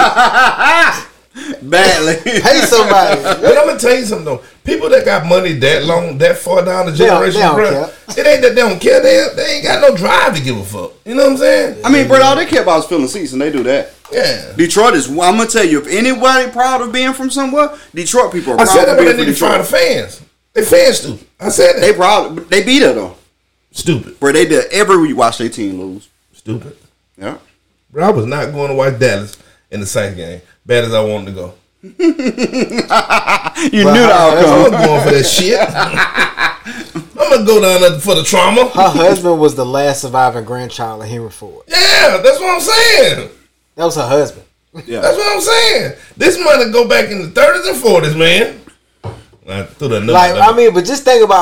Badly. Pay somebody. but I'm gonna tell you something though. People that got money that long, that far down the generation, they don't bro, care. it ain't that they don't care. They ain't got no drive to give a fuck. You know what I'm saying? I mean, bro, all they care about is filling seats, and they do that. Yeah. Detroit is. I'm gonna tell you, if anybody proud of being from somewhere, Detroit people are I proud said that, of but being they from need to fire the Detroit. fans. They fans too. I said that. They proud. They beat her though, Stupid. bro. They did every week watch their team lose. Stupid. Yeah. Bro, I was not going to watch Dallas in the Saints game. Bad as I wanted to go. You knew the I'm outcome. not going for that shit. I'm gonna go down there for the trauma. Her husband was the last surviving grandchild of Henry Ford. Yeah, that's what I'm saying. That was her husband. Yeah. That's what I'm saying. This money go back in the 30s and 40s, man. I threw that number Like, down. I mean, but just think about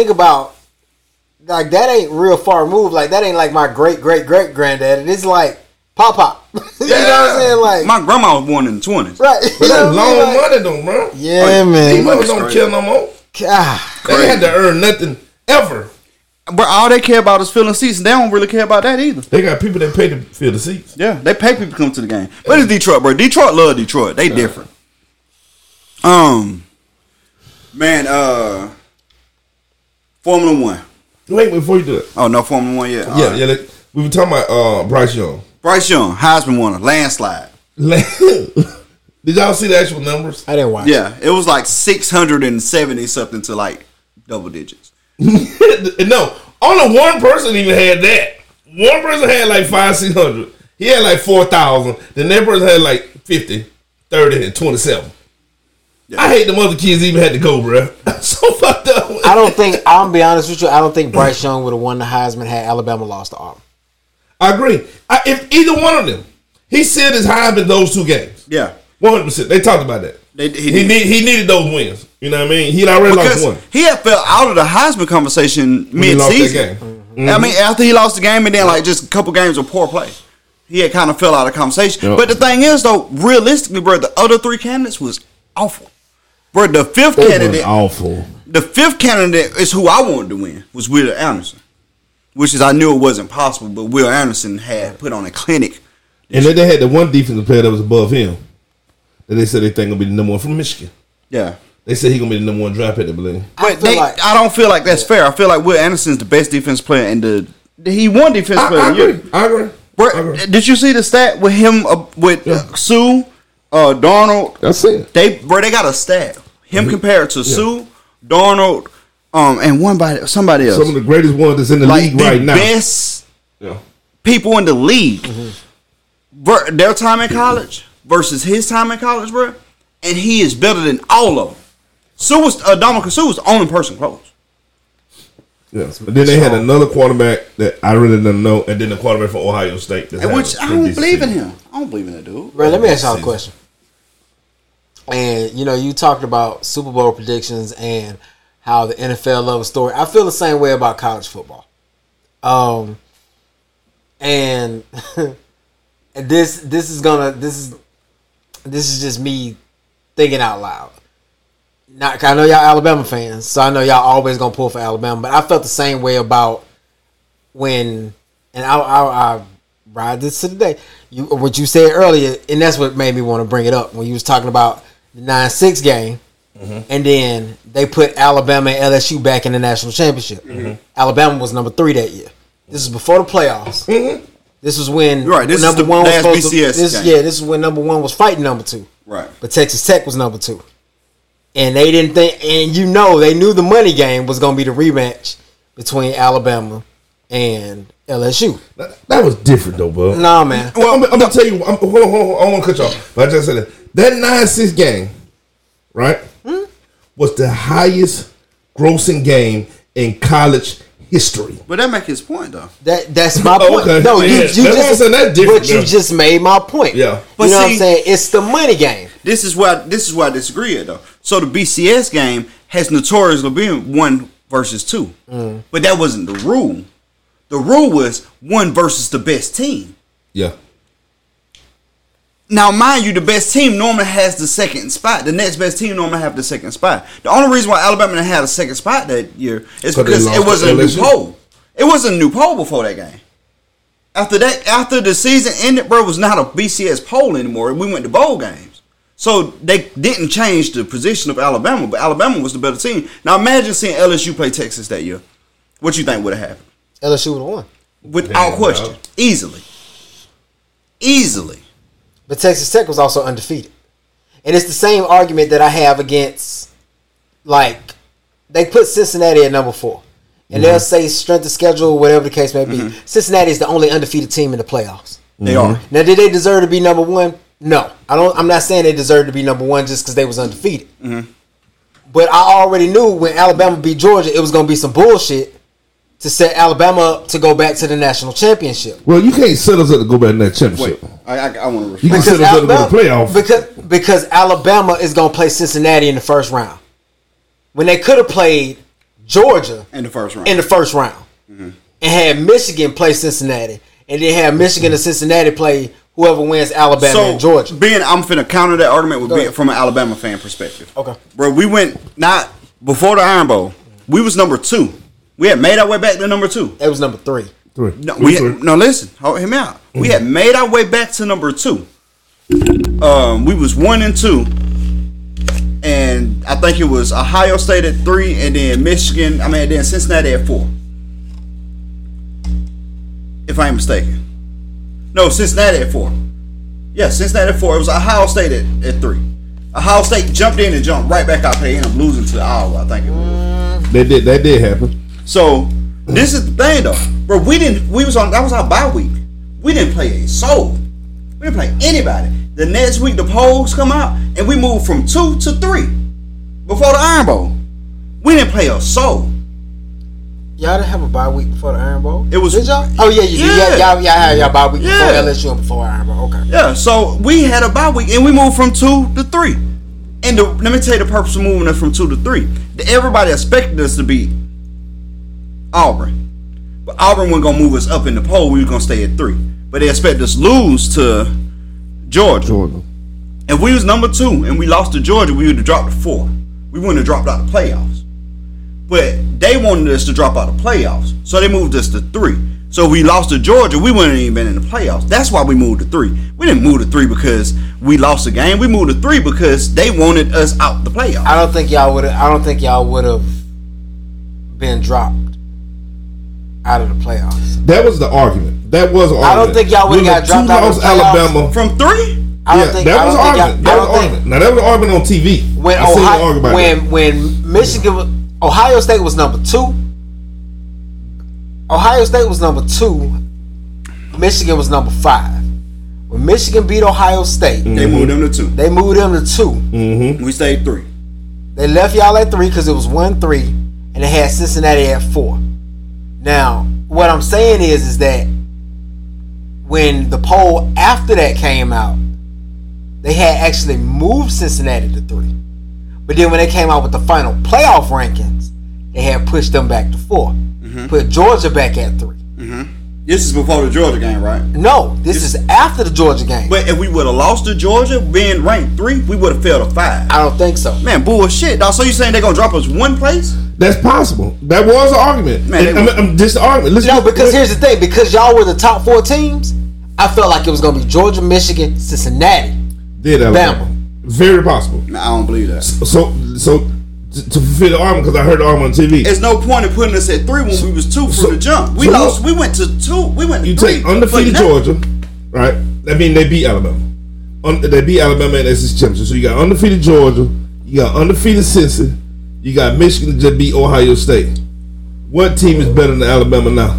like that ain't real far removed. Like that ain't like my great granddad. It's like Pop. You know what I'm saying? Like My grandma was born in the 20s. right. But You know that's what I mean? long Like, money though, bro. yeah, These man. mothers don't crazy. kill no more. God. They had to earn nothing ever. But all they care about is filling seats, and they don't really care about that either. They got people that pay to fill the seats. Yeah, they pay people to come to the game. But it's Detroit, bro. Detroit love Detroit. They different. Man, Formula One. Wait, before you do it. Oh no, Formula One yet. Yeah, yeah. We were talking about Bryce Young. Bryce Young, Heisman winner, landslide. Did y'all see the actual numbers? I didn't watch. Yeah, it was like 670 something to like double digits. No, only one person even had that. One person had like 500-600. He had like 4,000. Then that person had like 50, 30, and 27. Yeah. I hate them other kids even had to go, bro. So fucked up. I don't think. I'm gonna be honest with you. I don't think Bryce Young would have won the Heisman had Alabama lost to Auburn. I agree. If either one of them, he said his high in those two games. Yeah, 100%. They talked about that. He needed those wins. You know what I mean? He had already because lost one. he had fell out of the Heisman conversation When he lost that mid-season. game. I mean, after he lost the game and then like just a couple games of poor play, he had kind of fell out of conversation. Yep. But the thing is, though, realistically, bro, the other three candidates was awful. Bro, the fifth It was candidate, awful. the fifth candidate is who I wanted to win, was Will Anderson, which is I knew it wasn't possible, but Will Anderson had put on a clinic. And then they had the one defensive player that was above him. that they said they think gonna be the number one from Michigan. Yeah. They said he gonna be the number one draft pick, I believe. But I don't feel like that's fair. I feel like Will Anderson's the best defense player in he won defense player of the year. I agree. Bro, did you see the stat with him Sue, Darnold? That's it. They got a stat. Him compared to Sue, Darnold, and somebody else. Some of the greatest ones that's in the league right now. Best people in the league. Their time in college versus his time in college, bro. And he is better than all of them. Dominic Sue was the only person close. Yes, but then they had another quarterback that I really didn't know, and then the quarterback from Ohio State. Which I don't believe in him. I don't believe in that dude. Bro, let me ask y'all a question. And you talked about Super Bowl predictions and how the NFL love a story. I feel the same way about college football. And this is just me thinking out loud. I know y'all Alabama fans, so I know y'all always gonna pull for Alabama. But I felt the same way about when, and I ride this to the day. What you said earlier, and that's what made me want to bring it up when you was talking about the 9-6 game, and then they put Alabama and LSU back in the national championship. Alabama was number 3 that year. This is before the playoffs. This was when This number is the one was last supposed BCS to. game. This is when number 1 was fighting number 2. Right. But Texas Tech was number 2. And they didn't think, and they knew the money game was going to be the rematch between Alabama and LSU. That was different though, bro. Nah, man. Well, I'm gonna tell you. Hold on. I want to cut you off. But I just said that 9-6 game, right, was the highest grossing game in college history. But that makes his point though. That's my point. Okay. No, you just made my point. Yeah. But you know what I'm saying? It's the money game. This is why I disagree at though. So the BCS game has notoriously been 1 versus 2. But that wasn't the rule. The rule was 1 versus the best team. Yeah. Now, mind you, the best team normally has the second spot. The next best team normally have the second spot. The only reason why Alabama didn't have a second spot that year is because it wasn't a new poll. It wasn't a new poll before that game. After the season ended, bro, it was not a BCS poll anymore. We went to bowl games. So they didn't change the position of Alabama, but Alabama was the better team. Now imagine seeing LSU play Texas that year. What you think would have happened? LSU would have won. Without question. Easily. But Texas Tech was also undefeated. And it's the same argument that I have against, like, they put Cincinnati at number 4. And they'll say strength of schedule, whatever the case may be. Cincinnati is the only undefeated team in the playoffs. They are. Now, did they deserve to be number 1? No. I'm not saying they deserve to be number 1 just because they was undefeated. But I already knew when Alabama beat Georgia, it was going to be some bullshit to set Alabama up to go back to the national championship. Well, you can't set us up to go back to that championship. Wait, I want to respond. You can set us up to go to the playoff. Because Alabama is going to play Cincinnati in the first round. When they could have played Georgia in the first round. And had Michigan play Cincinnati. And then have Michigan and Cincinnati play whoever wins Alabama and Georgia. I'm finna counter that argument with being from an Alabama fan perspective. Okay. Bro, we went before the Iron Bowl. We was number 2. We had made our way back to number 2. It was number 3. No, listen. Hear me out. We had made our way back to number 2. We was 1 and 2. And I think it was Ohio State at 3 and then then Cincinnati at 4. If I ain't mistaken. No, Cincinnati at 4. Yeah, Cincinnati at 4. It was Ohio State at 3. Ohio State jumped in and jumped right back out there and I'm losing to Iowa, I think it was. That did happen. So this is the thing though. Bro, that was our bye week. We didn't play a soul. We didn't play anybody. The next week the polls come out and we moved from 2 to 3 before the Iron Bowl. We didn't play a soul. Y'all didn't have a bye week before the Iron Bowl? It was. Did y'all? Oh yeah, you did. Y'all had y'all bye week before LSU and before Iron Bowl. Okay. Yeah, so we had a bye week and we moved from 2 to 3. And let me tell you the purpose of moving us from 2 to 3. Everybody expected us to beat Auburn. But Auburn wasn't going to move us up in the poll. We were going to stay at 3. But they expected us to lose to Georgia. If we was number 2 and we lost to Georgia, we would have dropped to 4. We wouldn't have dropped out of the playoffs. But they wanted us to drop out of playoffs, so they moved us to 3. So we lost to Georgia. We wouldn't even been in the playoffs. That's why we moved to 3. We didn't move to 3 because we lost the game. We moved to 3 because they wanted us out the playoffs. I don't think y'all would have been dropped out of the playoffs. That was the argument. That was an argument. I don't think y'all would have got dropped out of the playoffs. Alabama From 3? That was an argument. Now that was an argument on TV. When Michigan, Ohio State was number 2. Ohio State was number 2. Michigan was number 5. When Michigan beat Ohio State, they moved them to 2. They moved them to 2. Mm-hmm. We stayed 3. They left y'all at 3 because it was 1-3, and they had Cincinnati at 4. Now, what I'm saying is that when the poll after that came out, they had actually moved Cincinnati to 3. But then when they came out with the final playoff rankings, they had pushed them back to 4. Put Georgia back at 3. This is before the Georgia game, right? No, this is after the Georgia game. But if we would have lost to Georgia, being ranked 3, we would have fell to 5. I don't think so. Man, bullshit, dog. So you saying they're going to drop us 1 place? That's possible. That was an argument. Man, this argument. No, because here's the thing. Because y'all were the top 4 teams, I felt like it was going to be Georgia, Michigan, Cincinnati, Alabama. Very possible. Nah, I don't believe that. So to fulfill the argument, because I heard the argument on TV. There's no point in putting us at 3 when we was 2 from the jump. We lost. We went to 2. We went to 3. You take undefeated Georgia, right? That means they beat Alabama. They beat Alabama in the SEC championship. So you got undefeated Georgia, you got undefeated Cincinnati, you got Michigan that just beat Ohio State. What team is better than Alabama now?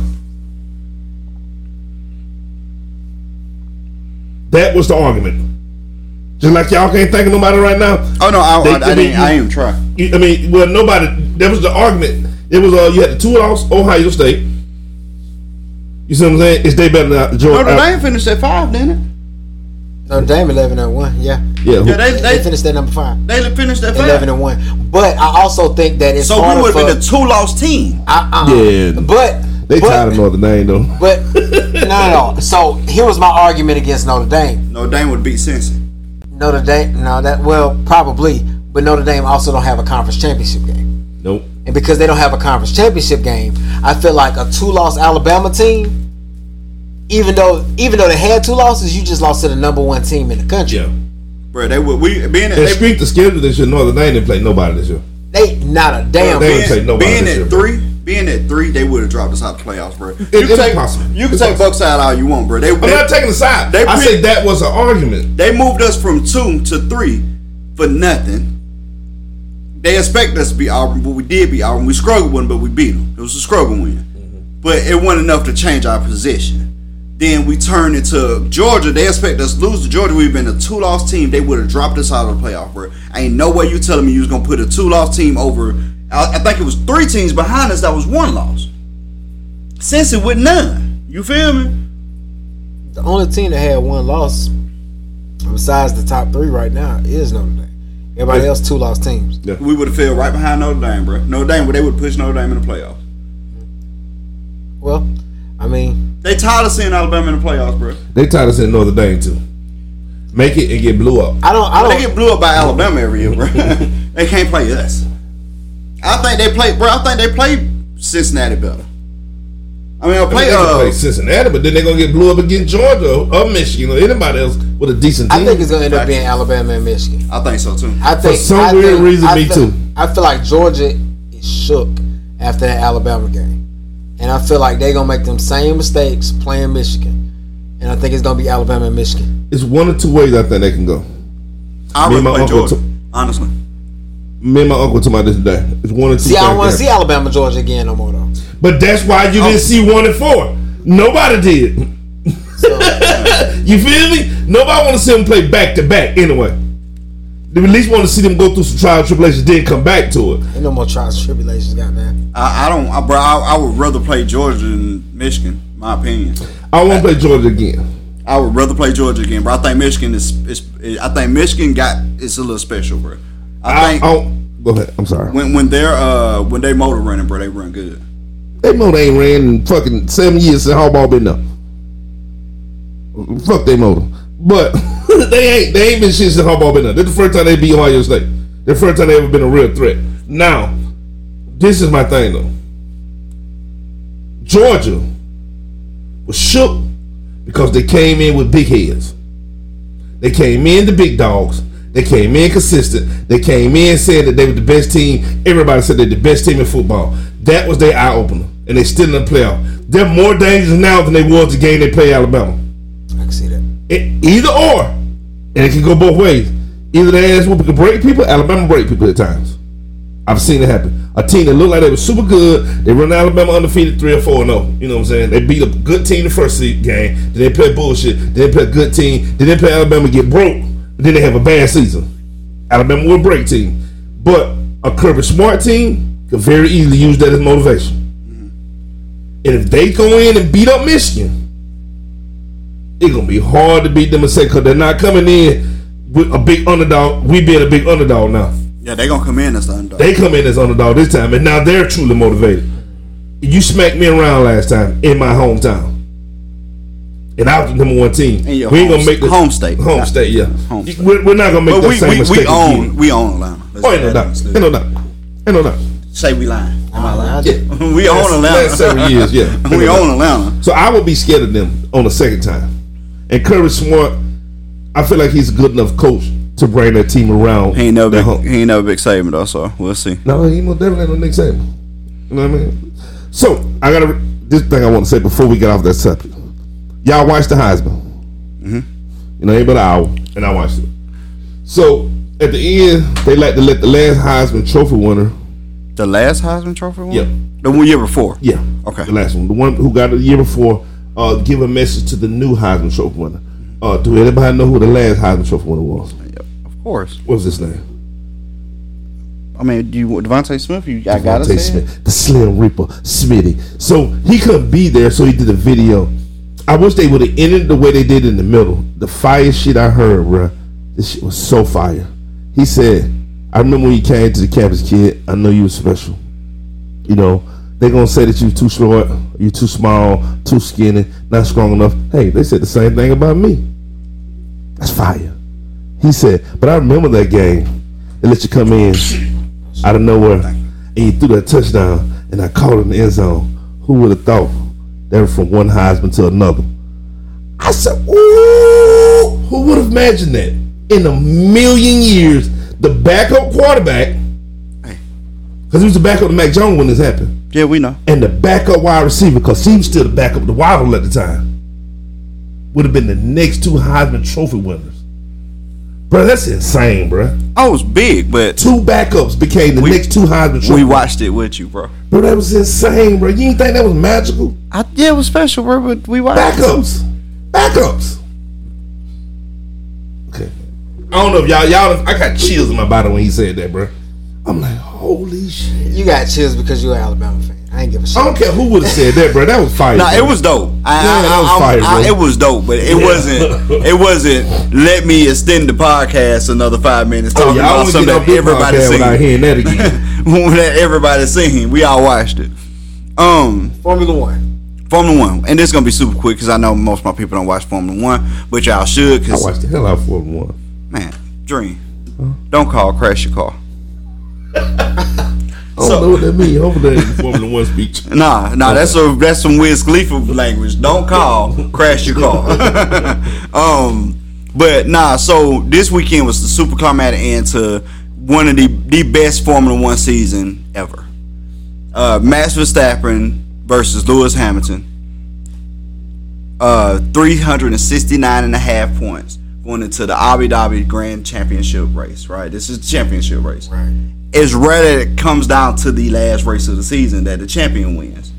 That was the argument. Just like y'all can't think of nobody right now. Oh no, I didn't even try. Nobody. That was the argument. It was you had the 2-loss Ohio State. You see what I'm saying? Is they better than Georgia? Notre Dame finished at 5, didn't it? Notre Dame 11-1. Yeah. They finished at number 5. They finished at 5. 11-1. But I also think that it's so we would have been a 2-loss team. Yeah. But they tied of Notre Dame though. But no. So here was my argument against Notre Dame. Notre Dame would beat Cincinnati. Notre Dame, probably, but Notre Dame also don't have a conference championship game. Nope. And because they don't have a conference championship game, I feel like a 2-loss Alabama team, even though they had 2 losses, you just lost to the number 1 team in the country. Yeah. Bro, they streak the schedule this year. Notre Dame didn't play nobody this year. They not a damn. Being at 3, they would have dropped us out the playoffs, bro. It's possible. You can take Buck side all you want, bro. I'm not taking the side. I said that was an argument. They moved us from 2 to 3 for nothing. They expect us to beat Auburn, but we did beat Auburn. We struggled with them, but we beat them. It was a struggle win. But it wasn't enough to change our position. Then we turned into Georgia. They expect us to lose to Georgia. We've been a 2-loss team. They would have dropped us out of the playoff, bro. Ain't no way you telling me you was going to put a 2-loss team over. I think it was 3 teams behind us that was 1 loss. Cincy with none. You feel me? The only team that had 1 loss, besides the top 3 right now, is Notre Dame. Everybody else 2-loss teams. Yeah. We would have fell right behind Notre Dame, bro. They would push Notre Dame in the playoffs. Well, I mean, they tired of seeing Alabama in the playoffs, bro. They tired of seeing Notre Dame too. Make it and get blew up. They get blew up by Alabama every year, bro. They can't play us. I think they play Cincinnati better. I mean, they play Cincinnati, but then they're gonna get blew up against Georgia or Michigan or anybody else with a decent team. I think it's gonna end up being Alabama and Michigan. I think so too. For some weird reason, me too. I feel like Georgia is shook after that Alabama game, and I feel like they're gonna make them same mistakes playing Michigan, and I think it's gonna be Alabama and Michigan. It's 1 or 2 ways I think they can go. I would play Georgia, honestly. Me and my uncle talking about this today. It's 1 or 2. See, I don't want to see Alabama, Georgia again no more though. But that's why you didn't see 1 and 4. Nobody did. So, you feel me? Nobody want to see them play back to back anyway. They at least want to see them go through some trials and tribulations, then come back to it. Ain't no more trials and tribulations, goddamn. I would rather play Georgia than Michigan. My opinion. I want to play Georgia again. I would rather play Georgia again, bro. I think Michigan is. I think Michigan it's a little special, bro. Go ahead. I'm sorry. When they motor running, bro, they run good. They motor ain't ran in fucking 7 years since Harbaugh been there. Fuck they motor. But they ain't been shit since Harbaugh been there. This is the first time they beat Ohio State. The first time they ever been a real threat. Now, this is my thing though. Georgia was shook because they came in with big heads. They came in the big dogs. They came in consistent. They came in saying that they were the best team. Everybody said they're the best team in football. That was their eye opener, and they still in the playoff. They're more dangerous now than they was the game they play Alabama. I can see that. Either or, and it can go both ways. Either the ass whooping can break people. Alabama break people at times. I've seen it happen. A team that looked like they were super good, they run Alabama undefeated 3 or 4-0. You know what I'm saying? They beat a good team the first game. Then they play bullshit. Then they play a good team. Then they play Alabama get broke. Then they have a bad season. Alabama will break team. But a Kirby Smart team can very easily use that as motivation. And if they go in and beat up Michigan, it's going to be hard to beat them and say, because they're not coming in with a big underdog. We being a big underdog now. Yeah, they're going to come in as the underdog. They come in as underdog this time, and now they're truly motivated. You smacked me around last time in my hometown. And I was the number one team. We ain't going to make the home state. Home state, yeah. Home state. We're not going to make that same mistake again. We own Atlanta. Oh, ain't no doubt. Ain't no doubt. Ain't no doubt. Say we lying. Am I lying? Yeah. We own Atlanta. Last several years, yeah. We own Atlanta. So I would be scared of them on the second time. And Kirby Smart, I feel like he's a good enough coach to bring that team around. He ain't never big Saban though, so we'll see. No, he most definitely ain't no Nick Saban. You know what I mean? So I got this thing I want to say before we get off that subject. Y'all watched the Heisman. Mm-hmm. You know, ain't but an hour, and I watched it. So at the end, they like to let the last Heisman Trophy winner. The last Heisman Trophy winner? Yeah. The one year before? Yeah. Okay. The last one. The one who got it the year before, give a message to the new Heisman Trophy winner. Do anybody know who the last Heisman Trophy winner was? Yep, of course. What's his name? I mean, Devontae Smith, I gotta say Smith, the Slim Reaper, Smitty. So he couldn't be there, so he did a video. I wish they would have ended the way they did in the middle. The fire shit I heard, bruh, this shit was so fire. He said, I remember when you came to the campus, kid, I know you were special. You know, they're going to say that you're too short, you're too small, too skinny, not strong enough. Hey, they said the same thing about me. That's fire. He said, but I remember that game. They let you come in out of nowhere, and you threw that touchdown, and I caught it in the end zone. Who would have thought they were from one Heisman to another? I said, ooh, who would have imagined that? In a million years, the backup quarterback, because he was the backup to Mac Jones when this happened. Yeah, we know. And the backup wide receiver, because he was still the backup to Waddle at the time, would have been the next two Heisman Trophy winners. Bro, that's insane, bro. Oh, it was big, but two backups became the next two Heisman Trophy. We watched it with you, bro. Bro, that was insane, bro. You didn't think that was magical? Yeah, it was special, bro, but we watched Backups. Okay. I don't know if y'all. I got chills in my body when he said that, bro. I'm like, holy shit. You got chills because you're an Alabama fan. I ain't give a shit. I don't care who would have said that, bro. That was fire. Nah, bro. it was dope. That was fire, bro. It was dope, but it wasn't. Let me extend the podcast another 5 minutes talking about something that everybody's seen. Without hearing that again. That everybody's seen. We all watched it. Formula One, and this is gonna be super quick because I know most of my people don't watch Formula One, but y'all should. I watched the hell out of Formula One. Man, Dream, don't crash your car. I don't know what that means. Hopefully that ain't Formula One speech. Nah, okay. that's some Wiz Khalifa language. Don't crash your car. But nah, so this weekend was the super climatic end to one of the best Formula One season ever. Max Verstappen versus Lewis Hamilton. 369.5 points going into the Abu Dhabi Grand Championship race, right? This is the championship race. Right. It's rare that it comes down to the last race of the season that the champion wins.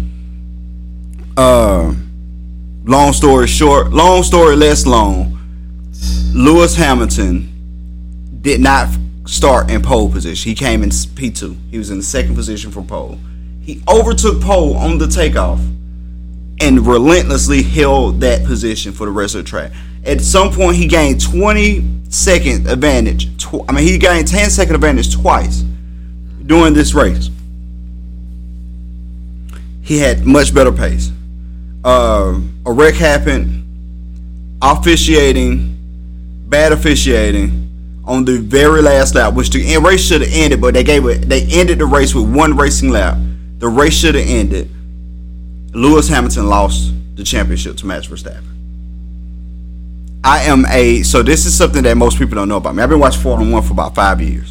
Right. Long story short, long story less long, Lewis Hamilton did not start in pole position. He came in P2. He was in the second position for pole. He overtook pole on the takeoff and relentlessly held that position for the rest of the track. At some point, he gained 20-second advantage. He gained 10-second advantage twice during this race. He had much better pace. A wreck happened. Officiating, bad officiating, on the very last lap, which the race should have ended, but they ended the race with one racing lap. The race should have ended. Lewis Hamilton lost the championship to Max Verstappen. So this is something that most people don't know about me. I've been watching Formula 1 for about 5 years.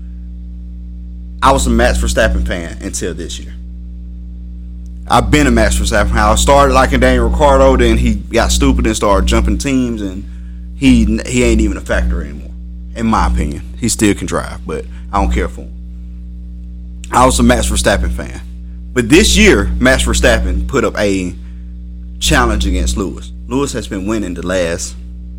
I was a Max Verstappen fan until this year. I've been a Max Verstappen fan. I started liking Daniel Ricciardo, then he got stupid and started jumping teams, and he ain't even a factor anymore, in my opinion. He still can drive, but I don't care for him. I was a Max Verstappen fan. But this year, Max Verstappen put up a challenge against Lewis. Lewis has been winning the last,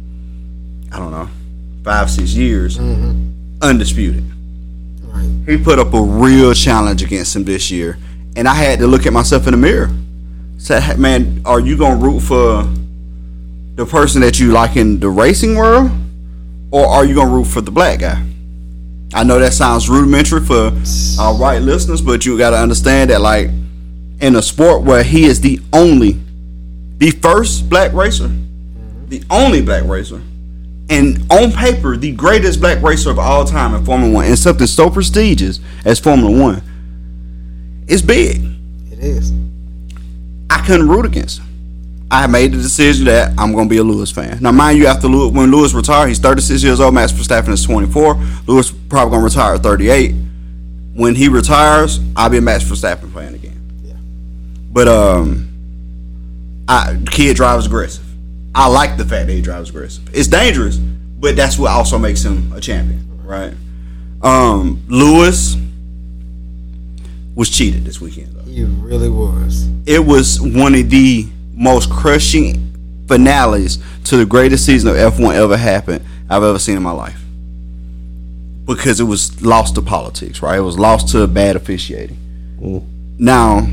5-6 years, undisputed. Right. He put up a real challenge against him this year. And I had to look at myself in the mirror. Say, hey, man, are you going to root for the person that you like in the racing world? Or are you going to root for the black guy? I know that sounds rudimentary for our white listeners, but you got to understand that, like, in a sport where he is the first black racer, the only black racer, and on paper, the greatest black racer of all time in Formula 1, and something so prestigious as Formula 1, it's big. It is. I couldn't root against him. I made the decision that I'm going to be a Lewis fan. Now, mind you, when Lewis retired, he's 36 years old. Max Verstappen is 24. Lewis probably going to retire at 38. When he retires, I'll be a Max Verstappen fan again. Yeah. But the kid drives aggressive. I like the fact that he drives aggressive. It's dangerous, but that's what also makes him a champion, right? Lewis was cheated this weekend, though. He really was. It was one of the most crushing finales to the greatest season of F1 I've ever seen in my life. Because it was lost to politics, right? It was lost to bad officiating. Now,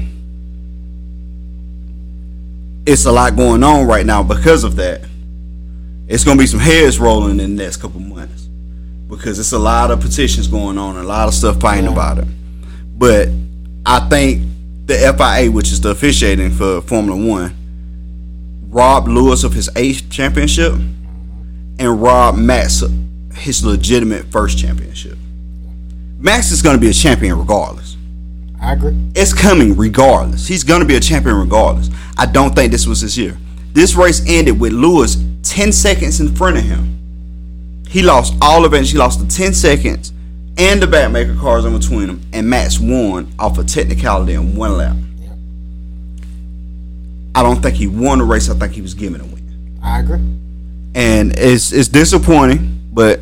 it's a lot going on right now because of that. It's going to be some heads rolling in the next couple months. Because it's a lot of petitions going on and a lot of stuff fighting about it. But I think the FIA, which is the officiating for Formula 1, robbed Lewis of his 8th championship and robbed Max his legitimate first championship. Max is going to be a champion regardless. I agree. It's coming regardless. He's going to be a champion regardless. I don't think this was his year. This race ended with Lewis 10 seconds in front of him. He lost all of it. He lost the 10 seconds and the backmaker cars in between them, and Max won off a technicality in one lap. Yep. I don't think he won the race. I think he was given a win. I agree. And it's disappointing, but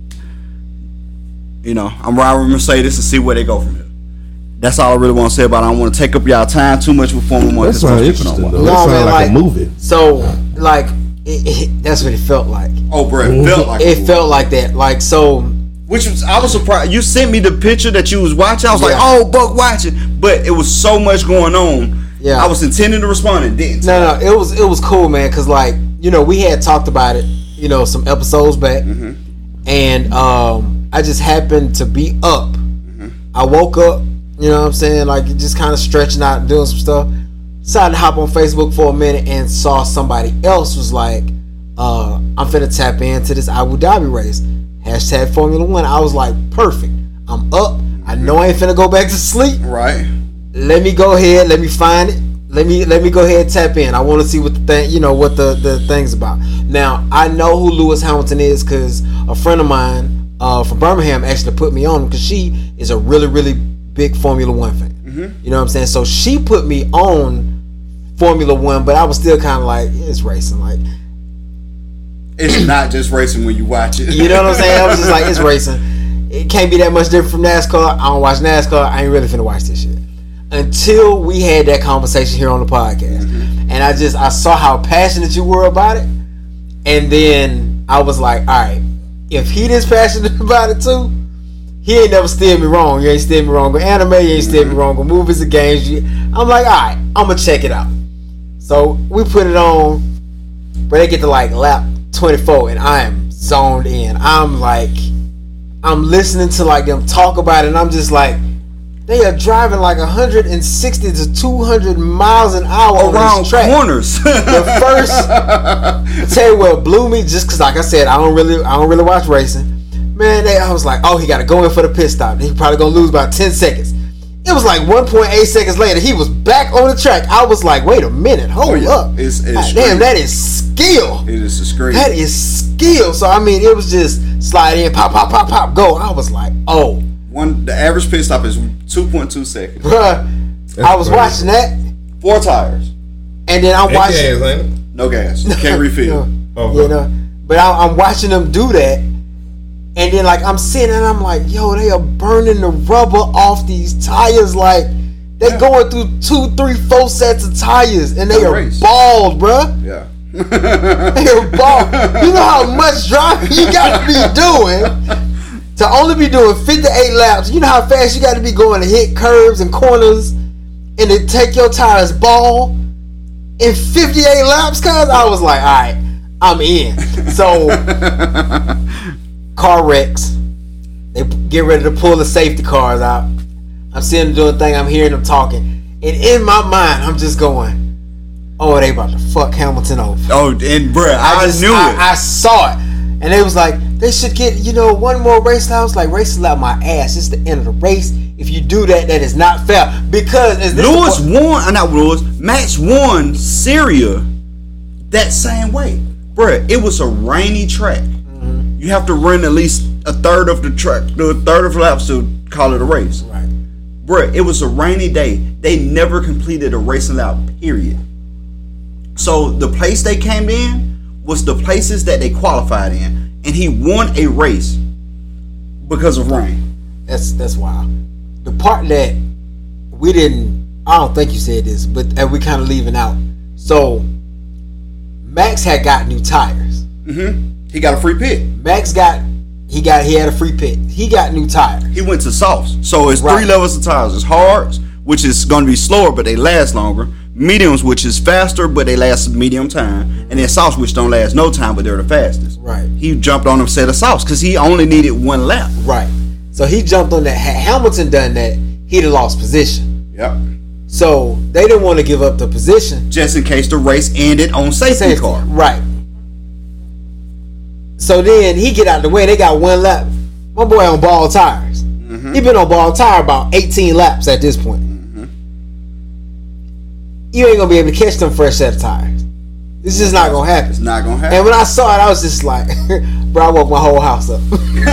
I'm riding with Mercedes to see where they go from here. That's all I really want to say about it. I don't want to take up y'all time too much with Formula 1. That sounds interesting, though. That sounds like a movie. So, like, that's what it felt like. Oh, bro, it felt like it felt like that. Like, so... Which was, I was surprised. You sent me the picture that you was watching. I was like, oh, Buck watching. But it was so much going on. Yeah. I was intending to respond and didn't. No, it was cool, man. Because, like, we had talked about it, some episodes back. And I just happened to be up. I woke up, you know what I'm saying? Like, just kind of stretching out and doing some stuff. Decided to hop on Facebook for a minute and saw somebody else was like, I'm finna tap into this Abu Dhabi race. Hashtag Formula 1. I was like, perfect. I'm up. I know I ain't finna go back to sleep. Right. Let me go ahead. Let me find it. Let me go ahead and tap in. I want to see what the thing, what the thing's about. Now, I know who Lewis Hamilton is because a friend of mine from Birmingham actually put me on him because she is a really, really big Formula 1 fan. You know what I'm saying? So she put me on Formula 1, but I was still kind of like, it's racing. Like, it's not just racing when you watch it. You know what I'm saying? I was just like, it's racing. It can't be that much different from NASCAR. I don't watch NASCAR. I ain't really finna watch this shit. Until we had that conversation here on the podcast. And I saw how passionate you were about it. And then I was like, all right, if he this passionate about it too, he ain't never steered me wrong. You ain't steered me wrong with anime. You ain't steered me wrong with movies and games. I'm like, all right, I'm going to check it out. So we put it on. But they get to like lap 24 and I am zoned in. I'm listening to like them talk about it and I'm just like, they are driving like 160 to 200 miles an hour around on this track. Corners. The first, tell you what blew me, just because like I said, I don't really watch racing. Man, I was like, oh, he got to go in for the pit stop. He probably going to lose about 10 seconds. It was like 1.8 seconds later, he was back on the track. I was like, wait a minute, hold up. It's damn, that is skill. It is a screen. That is skill. So, I mean, it was just slide in, pop, pop, pop, pop, go. I was like, oh. The average pit stop is 2.2 seconds. Bruh, I was watching that. 4 tires. And then I'm watching. Gas, ain't it? No gas. Can't refill. But I'm watching them do that. And then, like, I'm sitting and I'm like, yo, they are burning the rubber off these tires. Like, they going through 2, 3, 4 sets of tires. And they are bald, bruh. Yeah. They are bald. You know how much driving you got to be doing to only be doing 58 laps. You know how fast you got to be going to hit curves and corners and to take your tires bald in 58 laps, cuz I was like, all right, I'm in. So, car wrecks. They get ready to pull the safety cars out. I'm seeing them doing a thing. I'm hearing them talking. And in my mind, I'm just going, oh, they about to fuck Hamilton over. Oh, and bruh, I knew it. I saw it. And they was like, they should get, one more race. I was like, race out my ass. It's the end of the race. If you do that, that is not fair. Because Max won Syria that same way. Bruh, it was a rainy track. Mm-hmm. You have to run at least a third of the track, a third of the laps to call it a race. Right. Bruh, it was a rainy day. They never completed a racing lap, period. So the place they came in was the places that they qualified in. And he won a race because of rain. That's wild. The part that we didn't, I don't think you said this, but we kind of leaving out. So Max had got new tires. Mm-hmm. He got a free pit. He had a free pit. He got new tires. He went to softs. So it's 3 levels of tires. It's hards, which is going to be slower, but they last longer. Mediums, which is faster, but they last medium time. And then softs, which don't last no time, but they're the fastest. Right. He jumped on a set of softs because he only needed 1 lap. Right. So he jumped on that. Had Hamilton done that, he'd have lost position. Yep. So they didn't want to give up the position. Just in case the race ended on safety car. Right. So then he get out the way. They got 1 lap. My boy on ball tires. Mm-hmm. He been on ball tire about 18 laps at this point. Mm-hmm. You ain't going to be able to catch them fresh set of tires. It's just not going to happen. It's not going to happen. And when I saw it, I was just like, bro, I woke my whole house up.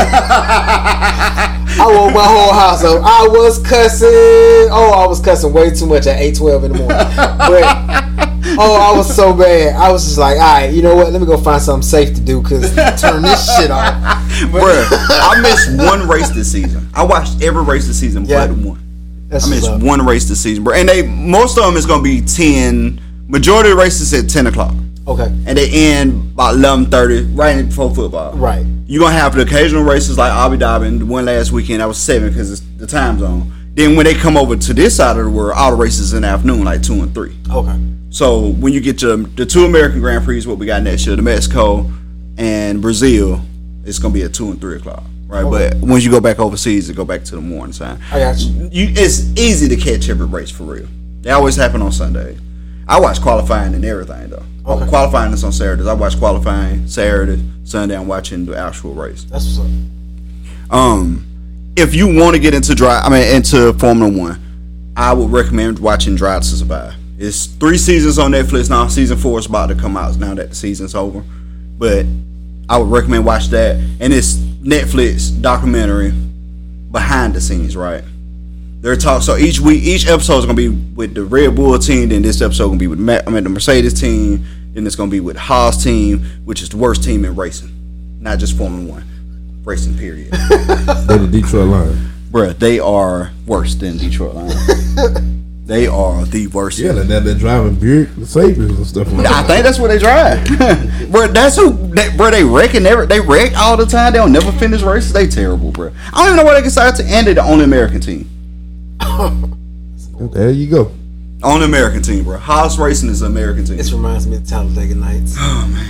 I woke my whole house up. I was cussing. Oh, I was cussing way too much at 8:12 in the morning. But, I was so bad. I was just like, all right, you know what? Let me go find something safe to do because turn this shit off. Bruh, I missed 1 race this season. I watched every race this season but 1. I missed 1 race this season, bro. And most of them is going to be 10. Majority of the races at 10 o'clock. Okay. And they end about 11:30, right before football. Right. You're going to have the occasional races like Abu Dhabi, and the one last weekend, that was 7 because it's the time zone. Then when they come over to this side of the world, all the races in the afternoon, like 2 and 3. Okay. So when you get to the 2 American Grand Prix, what we got next year, the Mexico and Brazil, it's going to be at 2 and 3 o'clock. Right, okay. But once you go back overseas, it go back to the morning time. I got you. It's easy to catch every race for real. They always happen on Sunday. I watch qualifying and everything though. Okay. Qualifying is on Saturdays. I watch qualifying Saturday, Sunday. I'm watching the actual race. That's what's up. If you want to get into into Formula One, I would recommend watching Drive to Survive. It's 3 seasons on Netflix now. Season 4 is about to come out now that the season's over. But I would recommend watch that. And it's Netflix documentary behind the scenes, right? They're talking. So each episode is gonna be with the Red Bull team. Then this episode gonna be with the Mercedes team. Then it's gonna be with Haas team, which is the worst team in racing, not just Formula One, racing period. They're the Detroit Lions. Bruh, they are worse than Detroit Lions. They are the worst. Yeah, they're driving Buick Sabres and stuff like that. I think that's what they drive. Bro, that's who. They wreck and they wreck all the time. They don't never finish races. They terrible, bro. I don't even know why they decided to end it. The only American team. There you go. Only American team, bro. Haas Racing is an American team. This reminds me of Talladega Nights. Oh man.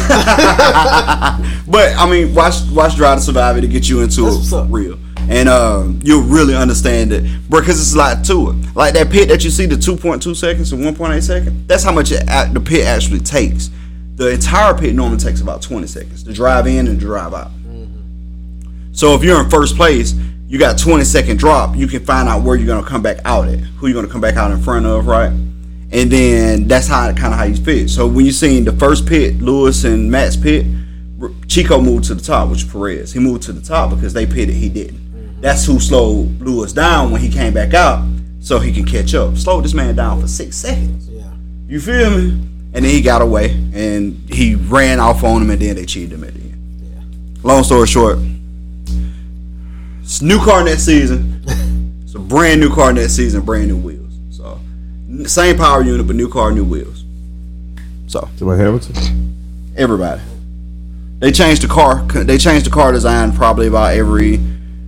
But I mean, watch Drive to Survive to get you into it real. And you'll really understand it, bro, because it's a lot to it. Like that pit that you see, the 2.2 seconds and 1.8 seconds, that's how much the pit actually takes. The entire pit normally takes about 20 seconds to drive in and drive out. Mm-hmm. So if you're in first place, you got 20-second drop. You can find out where you're gonna come back out at, who you're gonna come back out in front of, right? And then that's kind of how you fit. So when you seen the first pit, Lewis and Matt's pit, Chico moved to the top, which is Perez. He moved to the top because they pitted, he didn't. That's who slowed Lewis down when he came back out, so he can catch up. Slowed this man down for 6 seconds. Yeah. You feel me? And then he got away, and he ran off on him, and then they cheated him at the end. Yeah. Long story short, it's a new car next season. It's a brand new car next season, brand new wheels. So, same power unit, but new car, new wheels. So, Somebody Hamilton? everybody. They changed the car. They changed the car design probably about every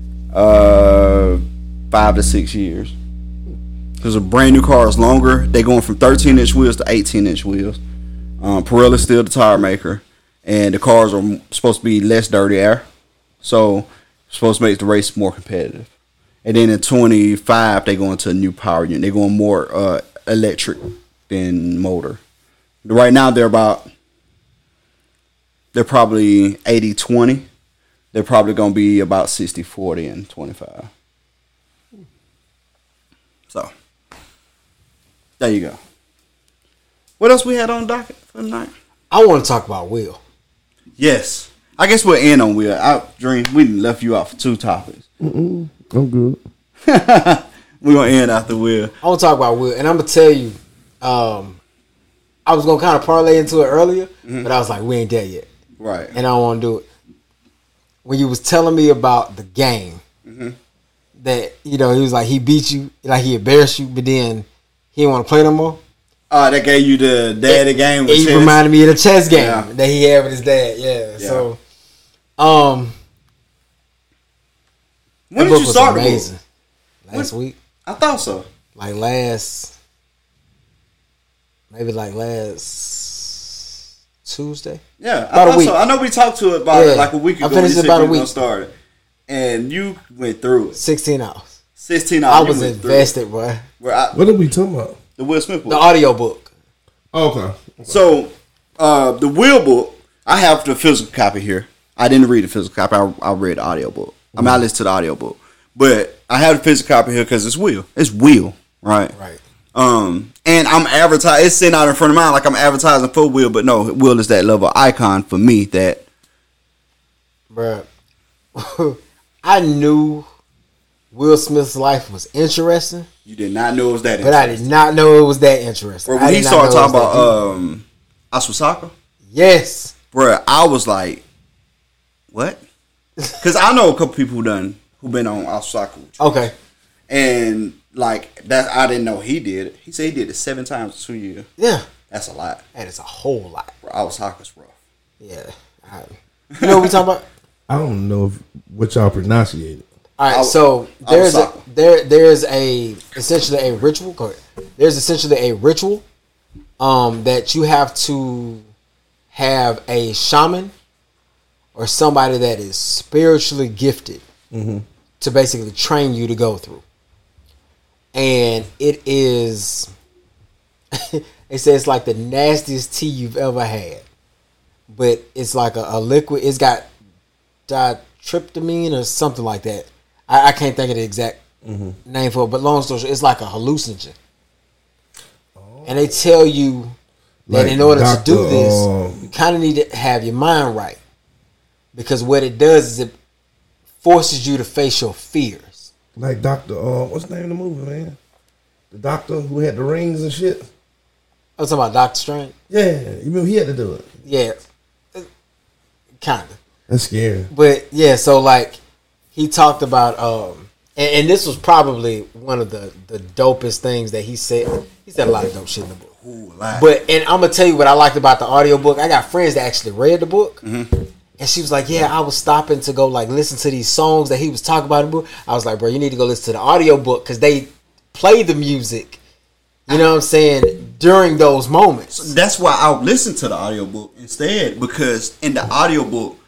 5 to 6 years. Because a brand new car is longer. They going from 13-inch wheels to 18-inch wheels. Pirelli's still the tire maker, and the cars are supposed to be less dirty air, so supposed to make the race more competitive. And then in 25, they go into a new power unit. They're going more electric than motor. Right now, they're probably 80-20. They're probably going to be about 60-40 and 25. So, there you go. What else we had on docket for the night? I want to talk about Will. Yes. I guess we'll end on Will. Dream, we left you out for 2 topics. I'm good. We're going to end after Will. I want to talk about Will, and I'm going to tell you, I was going to kind of parlay into it earlier, but I was like, we ain't there yet. Right. And I don't want to do it. When you was telling me about the game, that, you know, he was like, he beat you, like he embarrassed you, but then he didn't want to play no more. That gave you the daddy game with He chess. reminded me of the chess game Yeah. that he had with his dad. Yeah. So, When that did book you was start the amazing. book? Last week, I thought so. like last Tuesday. Yeah, About I a thought week. so. I know we talked to it about Yeah. it like a week I ago. finished You it said about a you were week. gonna start it, and you went through it. 16 hours. 16 I hours. was you went through invested, boy. it. Where What are we talking about? the Will Smith book. The audio book. Okay. So, the Will book, I have the physical copy here. I didn't read the physical copy. I read the audio book. I mean, I listened to the audio book. But I have the physical copy here because it's Will. It's Will, right? Right. And I'm advertising. It's sitting out in front of mine like I'm advertising for Will, but no, Will is that level icon for me that. Bruh. I knew Will Smith's life was interesting, You did not know it was that but I did not know it was that interesting. Bro, I when did he not started know it talking was that deep. about Aswasaka, Yes. bro, I was like, what? Because I know a couple people who been on Aswasaka with you. Okay. And like that, I didn't know he did it. He said he did it 7 times in 2 years. Yeah. That's a lot. That is a whole lot. Bro, Aswasaka's rough. Yeah. You know what we talking about? I don't know what y'all pronunciate it. All right, I'll- so I'll suck 'em. there's essentially a ritual. There's essentially a ritual that you have to have a shaman or somebody that is spiritually gifted to basically train you to go through. And it is, they say it's like the nastiest tea you've ever had, but it's like a liquid. It's got ditryptamine or something like that. I can't think of the exact name for it, but long story short, it's like a hallucinogen. And they tell you that Like in order to Dr. do this, you kind of need to have your mind right. Because what it does is it forces you to face your fears. Like Dr. What's the name of the movie, man? The doctor who had the rings and shit. I was talking about Doctor Strange. Yeah, you remember he had to do it. Yeah. Kind of. That's scary. But yeah, so like he talked about and this was probably one of the dopest things that he said. He said a lot of dope shit in the book. Ooh, lie. But and I'm gonna tell you what I liked about the audiobook. I got friends that actually read the book. And she was like, yeah, I was stopping to go like listen to these songs that he was talking about in the book. I was like, bro, you need to go listen to the audiobook because they play the music, you know what I'm saying, during those moments. That's why I'll listen to the audiobook instead, because in the audiobook,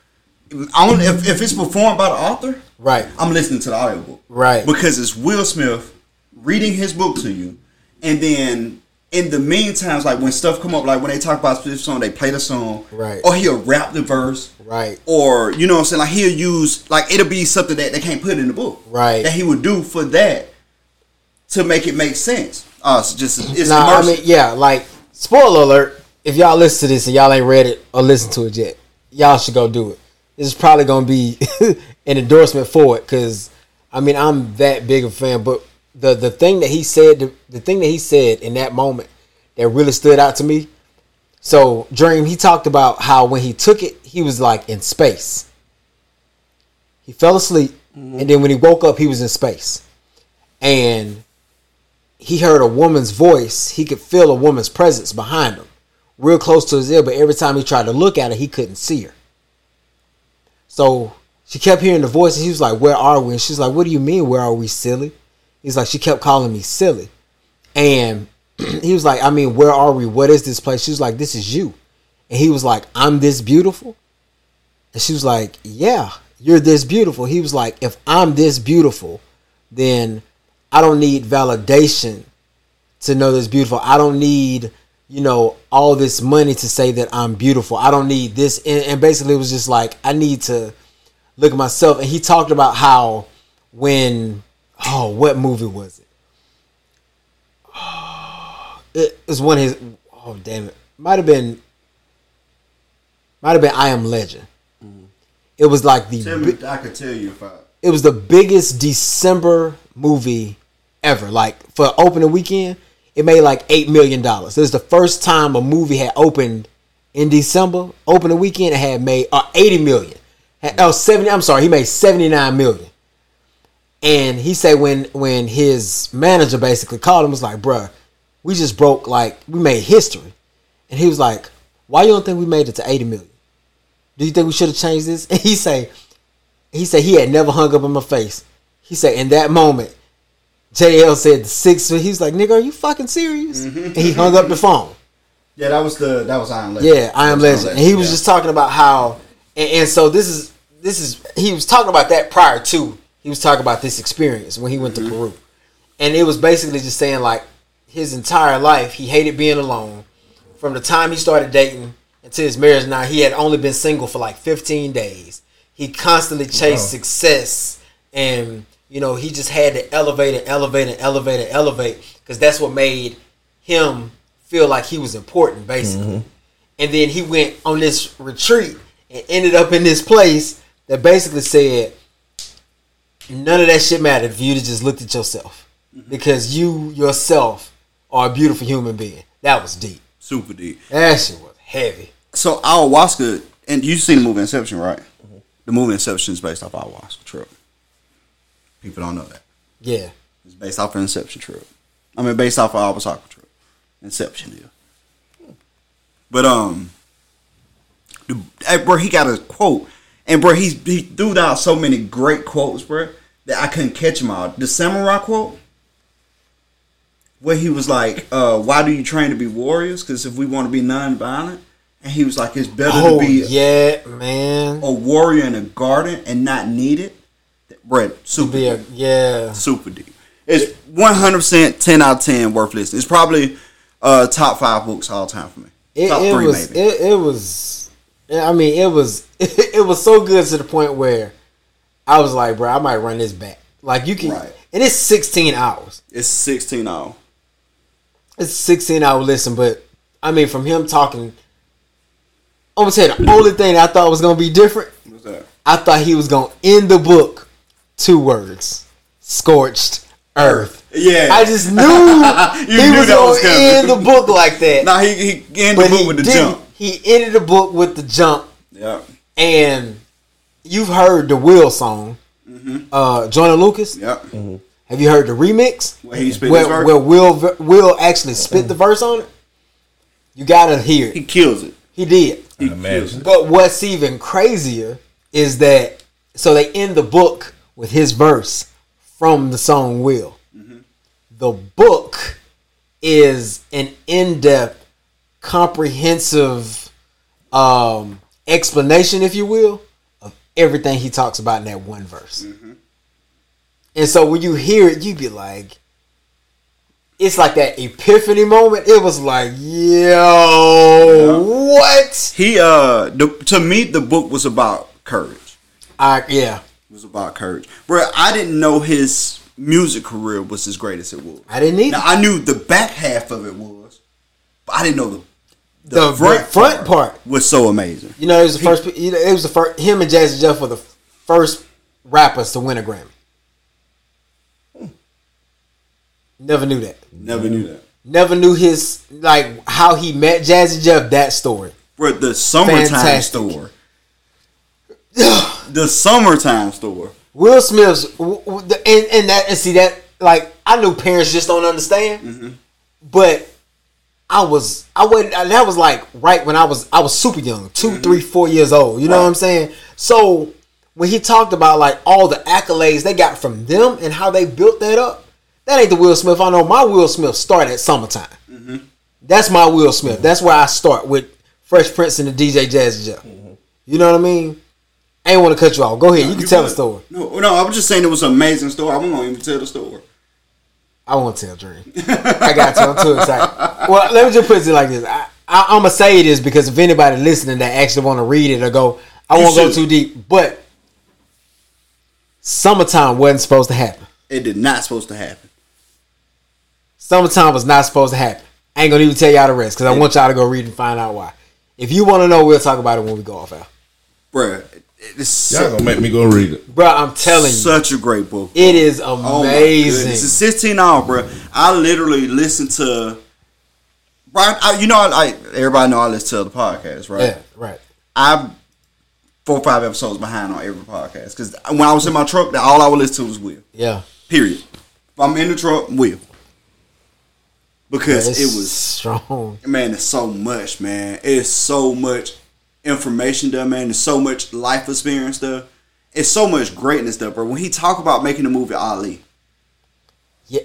if it's performed by the author, Right. I'm listening to the audiobook. Right. Because it's Will Smith reading his book to you, and then in the meantime, like when stuff come up, like when they talk about a specific song, they play the song, Right. or he'll rap the verse, Right. Or, you know what I'm saying? Like, he'll use, like, it'll be something that they can't put in the book. Right. That he would do for that to make it make sense. It's nah, I immersive. mean, yeah, like, spoiler alert, if y'all listen to this and y'all ain't read it or listened to it yet, y'all should go do it. This is probably going to be an endorsement for it, because, I mean, I'm that big of a fan, but the thing that he said, the thing that he said in that moment that really stood out to me. So Dream, he talked about how when he took it, he was like in space. He fell asleep, and then when he woke up, he was in space, and he heard a woman's voice. He could feel a woman's presence behind him, real close to his ear. But every time he tried to look at her, he couldn't see her. So she kept hearing the voice, and he was like, "Where are we?" And she's like, "What do you mean, where are we, silly?" He's like, "She kept calling me silly." And he was like, "I mean, where are we? What is this place?" She was like, "This is you." And he was like, "I'm this beautiful?" And she was like, "Yeah, you're this beautiful." He was like, "If I'm this beautiful, then I don't need validation to know this beautiful. I don't need, all this money to say that I'm beautiful. I don't need this." And basically it was just like, I need to look at myself. And he talked about how what movie was it? It was one of his, might have been I Am Legend. It was like I could tell you if I... It was the biggest December movie ever. Like, for opening weekend, it made like $8 million. This is the first time a movie had opened in December. Opening weekend, it had made 80 million. He made 79 million. And he said when his manager basically called him, was like, "Bruh, we just broke, we made history." And he was like, "Why you don't think we made it to 80 million? Do you think we should have changed this?" And he said he had never hung up in my face. He said in that moment, JL said the 6. He was like, "Nigga, are you fucking serious?" Mm-hmm. And he hung up the phone. Yeah, that was I Am Legend. Yeah, I Am Legend. And he was just talking about how, and so this is he was talking about that prior to. He was talking about this experience when he went to Peru. And it was basically just saying, like, his entire life, he hated being alone. From the time he started dating until his marriage now, he had only been single for like 15 days. He constantly chased success. And, he just had to elevate because that's what made him feel like he was important, basically. And then he went on this retreat and ended up in this place that basically said, none of that shit mattered if you just looked at yourself. Because you yourself are a beautiful human being. That was deep. Super deep. That shit was heavy. So ayahuasca, and you seen the movie Inception, right? The movie Inception is based off ayahuasca trip. People don't know that. Yeah. It's based off an Inception trip. Based off of ayahuasca trip. Inception is. But bro, he got a quote. And bro, he threw out so many great quotes, bro, that I couldn't catch them all. The samurai quote, where he was like, "Why do you train to be warriors? Because if we want to be non-violent," and he was like, "It's better to be a warrior in a garden and not need it." Bro, super deep. Super deep. It's 100% 10 out of 10 worth listening. It's probably top 5 books all time for me. Top 3 maybe. It was so good to the point where I was like, bro, I might run this back. Like, you can, right. And it's 16 hours. It's 16 hours. It's 16 hour listen, but from him talking, I'm gonna say the only thing I thought was gonna be different. What's that? I thought he was gonna end the book 2 words: scorched earth. Yeah, I just knew he was gonna end the book like that. Nah, he ended the book with the jump. He ended the book with the jump. Yeah. And you've heard the Will song, Joyner Lucas. Yep. Mm-hmm. Have you heard the remix? Where he spit his verse? Where Will actually spit the verse on it? You gotta hear it. He kills it. He did. He kills it. But what's even crazier is that, so they end the book with his verse from the song Will. Mm-hmm. The book is an in-depth, comprehensive explanation, if you will, of everything he talks about in that one verse. Mm-hmm. And so when you hear it, you be like, it's like that epiphany moment. It was like, yo, what? To me, the book was about courage. Yeah. It was about courage. Bro, I didn't know his music career was as great as it was. I didn't either. Now, I knew the back half of it was, but I didn't know the front part was so amazing. You know, it was the first. It was the first. Him and Jazzy Jeff were the first rappers to win a Grammy. Never knew that. Never knew that. Never knew his how he met Jazzy Jeff. That story. Bro, the summertime store. The summertime store. Will Smith's and see that I knew parents just don't understand, but I wasn't. That was right when I was super young, 2, 3, 4 years old. You know what I'm saying? So when he talked about all the accolades they got from them and how they built that up, that ain't the Will Smith I know. My Will Smith started at Summertime. That's my Will Smith. That's where I start with Fresh Prince and the DJ Jazzy Jeff. You know what I mean? I ain't want to cut you off. Go ahead. You can tell the story. No, I was just saying it was an amazing story. I wasn't going to even tell the story. I won't tell Dream. I got to. I'm too excited. Well, let me just put it like this. I'm going to say this because if anybody listening that actually want to read it or go, I won't go too deep. But Summertime wasn't supposed to happen. It did not supposed to happen. Summertime was not supposed to happen. I ain't going to even tell y'all the rest because I want y'all to go read and find out why. If you want to know, we'll talk about it when we go off, Al. Bruh. Y'all gonna make me go read it. Bro, I'm telling you. Such a great book. It is amazing. It's 16 hours, bro. I literally listened to... everybody know I listen to the podcast, right? Yeah, right. I'm 4 or 5 episodes behind on every podcast. Because when I was in my truck, all I would listen to was Will. Yeah. Period. If I'm in the truck, Will. Because it was... strong. Man, it's so much, man. It's so much information there, man. There's so much life experience there. It's so much greatness there, bro. When he talk about making the movie Ali. Yeah.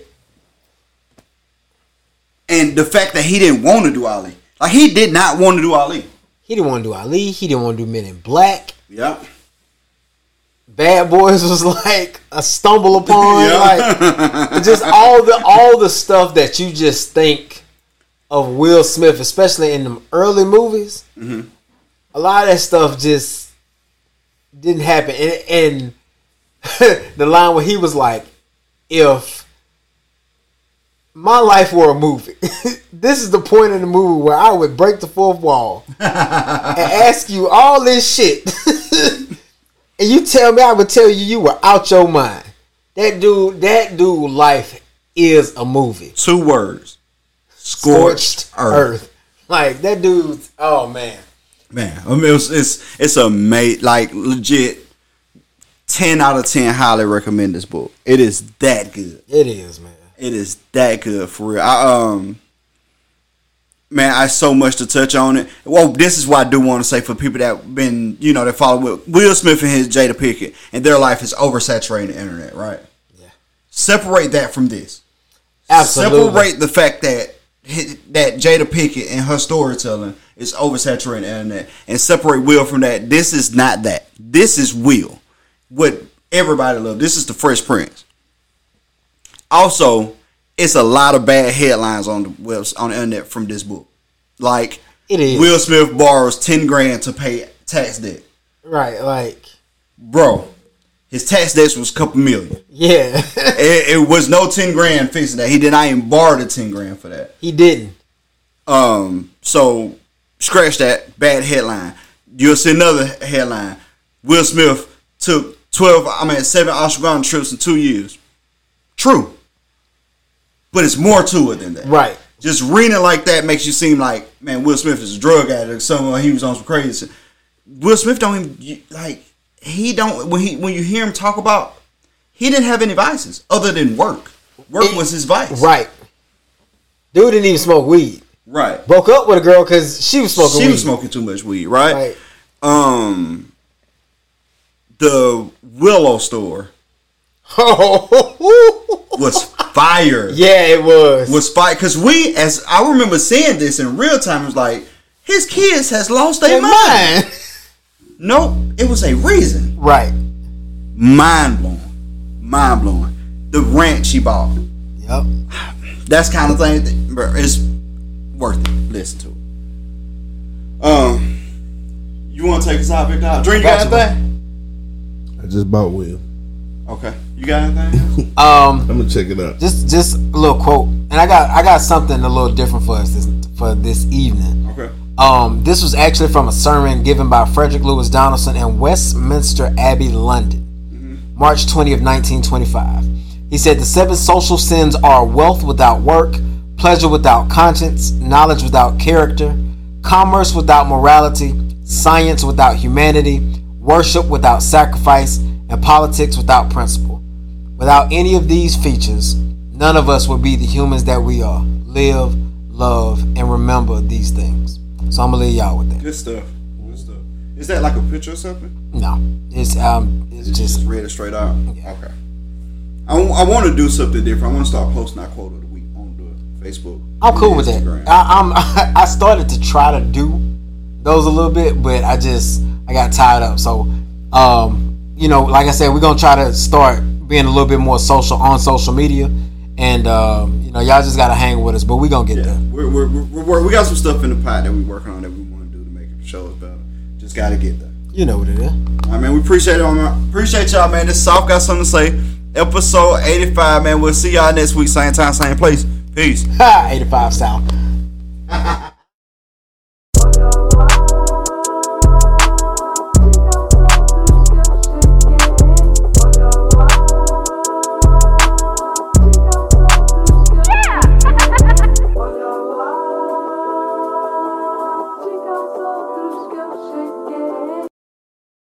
And the fact that he didn't want to do Ali. He did not want to do Ali. He didn't want to do Ali. He didn't want to do Men in Black. Yeah. Bad Boys was a stumble upon. Just all the stuff that you just think of Will Smith, especially in them early movies. Mm-hmm. A lot of that stuff just didn't happen. And the line where he was like, if my life were a movie, this is the point in the movie where I would break the fourth wall and ask you all this shit. And you tell me I would tell you were out your mind. That dude life is a movie. 2 words. Scorched earth. That dude's, oh man. Man, I mean, it's amazing. Legit, 10 out of 10 highly recommend this book. It is that good. It is, man. It is that good for real. Man, I so much to touch on it. Well, this is what I do want to say for people that been, that follow Will Smith and his Jada Pinkett, and their life is oversaturating the internet, right? Yeah. Separate that from this. Absolutely. Separate the fact that Jada Pinkett and her storytelling is oversaturating the internet, and separate Will from that. This is not that. This is Will. What everybody loves. This is the Fresh Prince. Also, it's a lot of bad headlines on the internet from this book. It is. Will Smith borrows $10,000 to pay tax debt. Right, bro, his tax debt was a couple million. Yeah. it was no $10,000 fixing that. He did not even borrow the $10,000 for that. He didn't. So scratch that bad headline. You'll see another headline. Will Smith took 7 ashwagandha trips in 2 years. True. But it's more to it than that. Right. Just reading it like that makes you seem like, man, Will Smith is a drug addict. Someone he was on some crazy. Will Smith don't even he don't when you hear him talk about, he didn't have any vices other than work. Work was his vice. Right. Dude didn't even smoke weed. Right. Broke up with a girl because she was smoking weed. She was smoking too much weed, right? The Willow store was fire. Yeah, it was. Was fire. Because as I remember seeing this in real time, it was like, his kids has lost their mind. Nope. It was a reason. Right. Mind blowing. The ranch she bought. Yep. That's kind of thing that, bro, it's worth it. Listen to it. You want to take us out, Big Dog? Dream, you got Got you, anything? I just bought Will. Okay. You got anything? I'm gonna check it out. Just a little quote, and I got something a little different for us this evening. Okay. This was actually from a sermon given by Frederick Lewis Donaldson in Westminster Abbey, London, March 20th, 1925. He said, "The 7 social sins are wealth without work, pleasure without conscience, knowledge without character, commerce without morality, science without humanity, worship without sacrifice, and politics without principle. Without any of these features, none of us would be the humans that we are. Live, love, and remember these things." So I'm gonna leave y'all with that. Good stuff. Good stuff. Is that like a picture or something? No, it's just Read it straight out. Yeah. Okay. I want to do something different. I want to start posting our quote of the week on the Facebook. I'm cool with that. Instagram. I started to try to do those a little bit, but I got tied up. So, like I said, we're gonna try to start being a little bit more social on social media, and y'all just gotta hang with us. But we gonna get there. We got some stuff in the pot that we're working on that we want to do to make the shows better. Just gotta get there. You know what it is. I mean, we appreciate it. Appreciate y'all, man. This South got something to say. Episode 85, man. We'll see y'all next week, same time, same place. Peace. 85 South.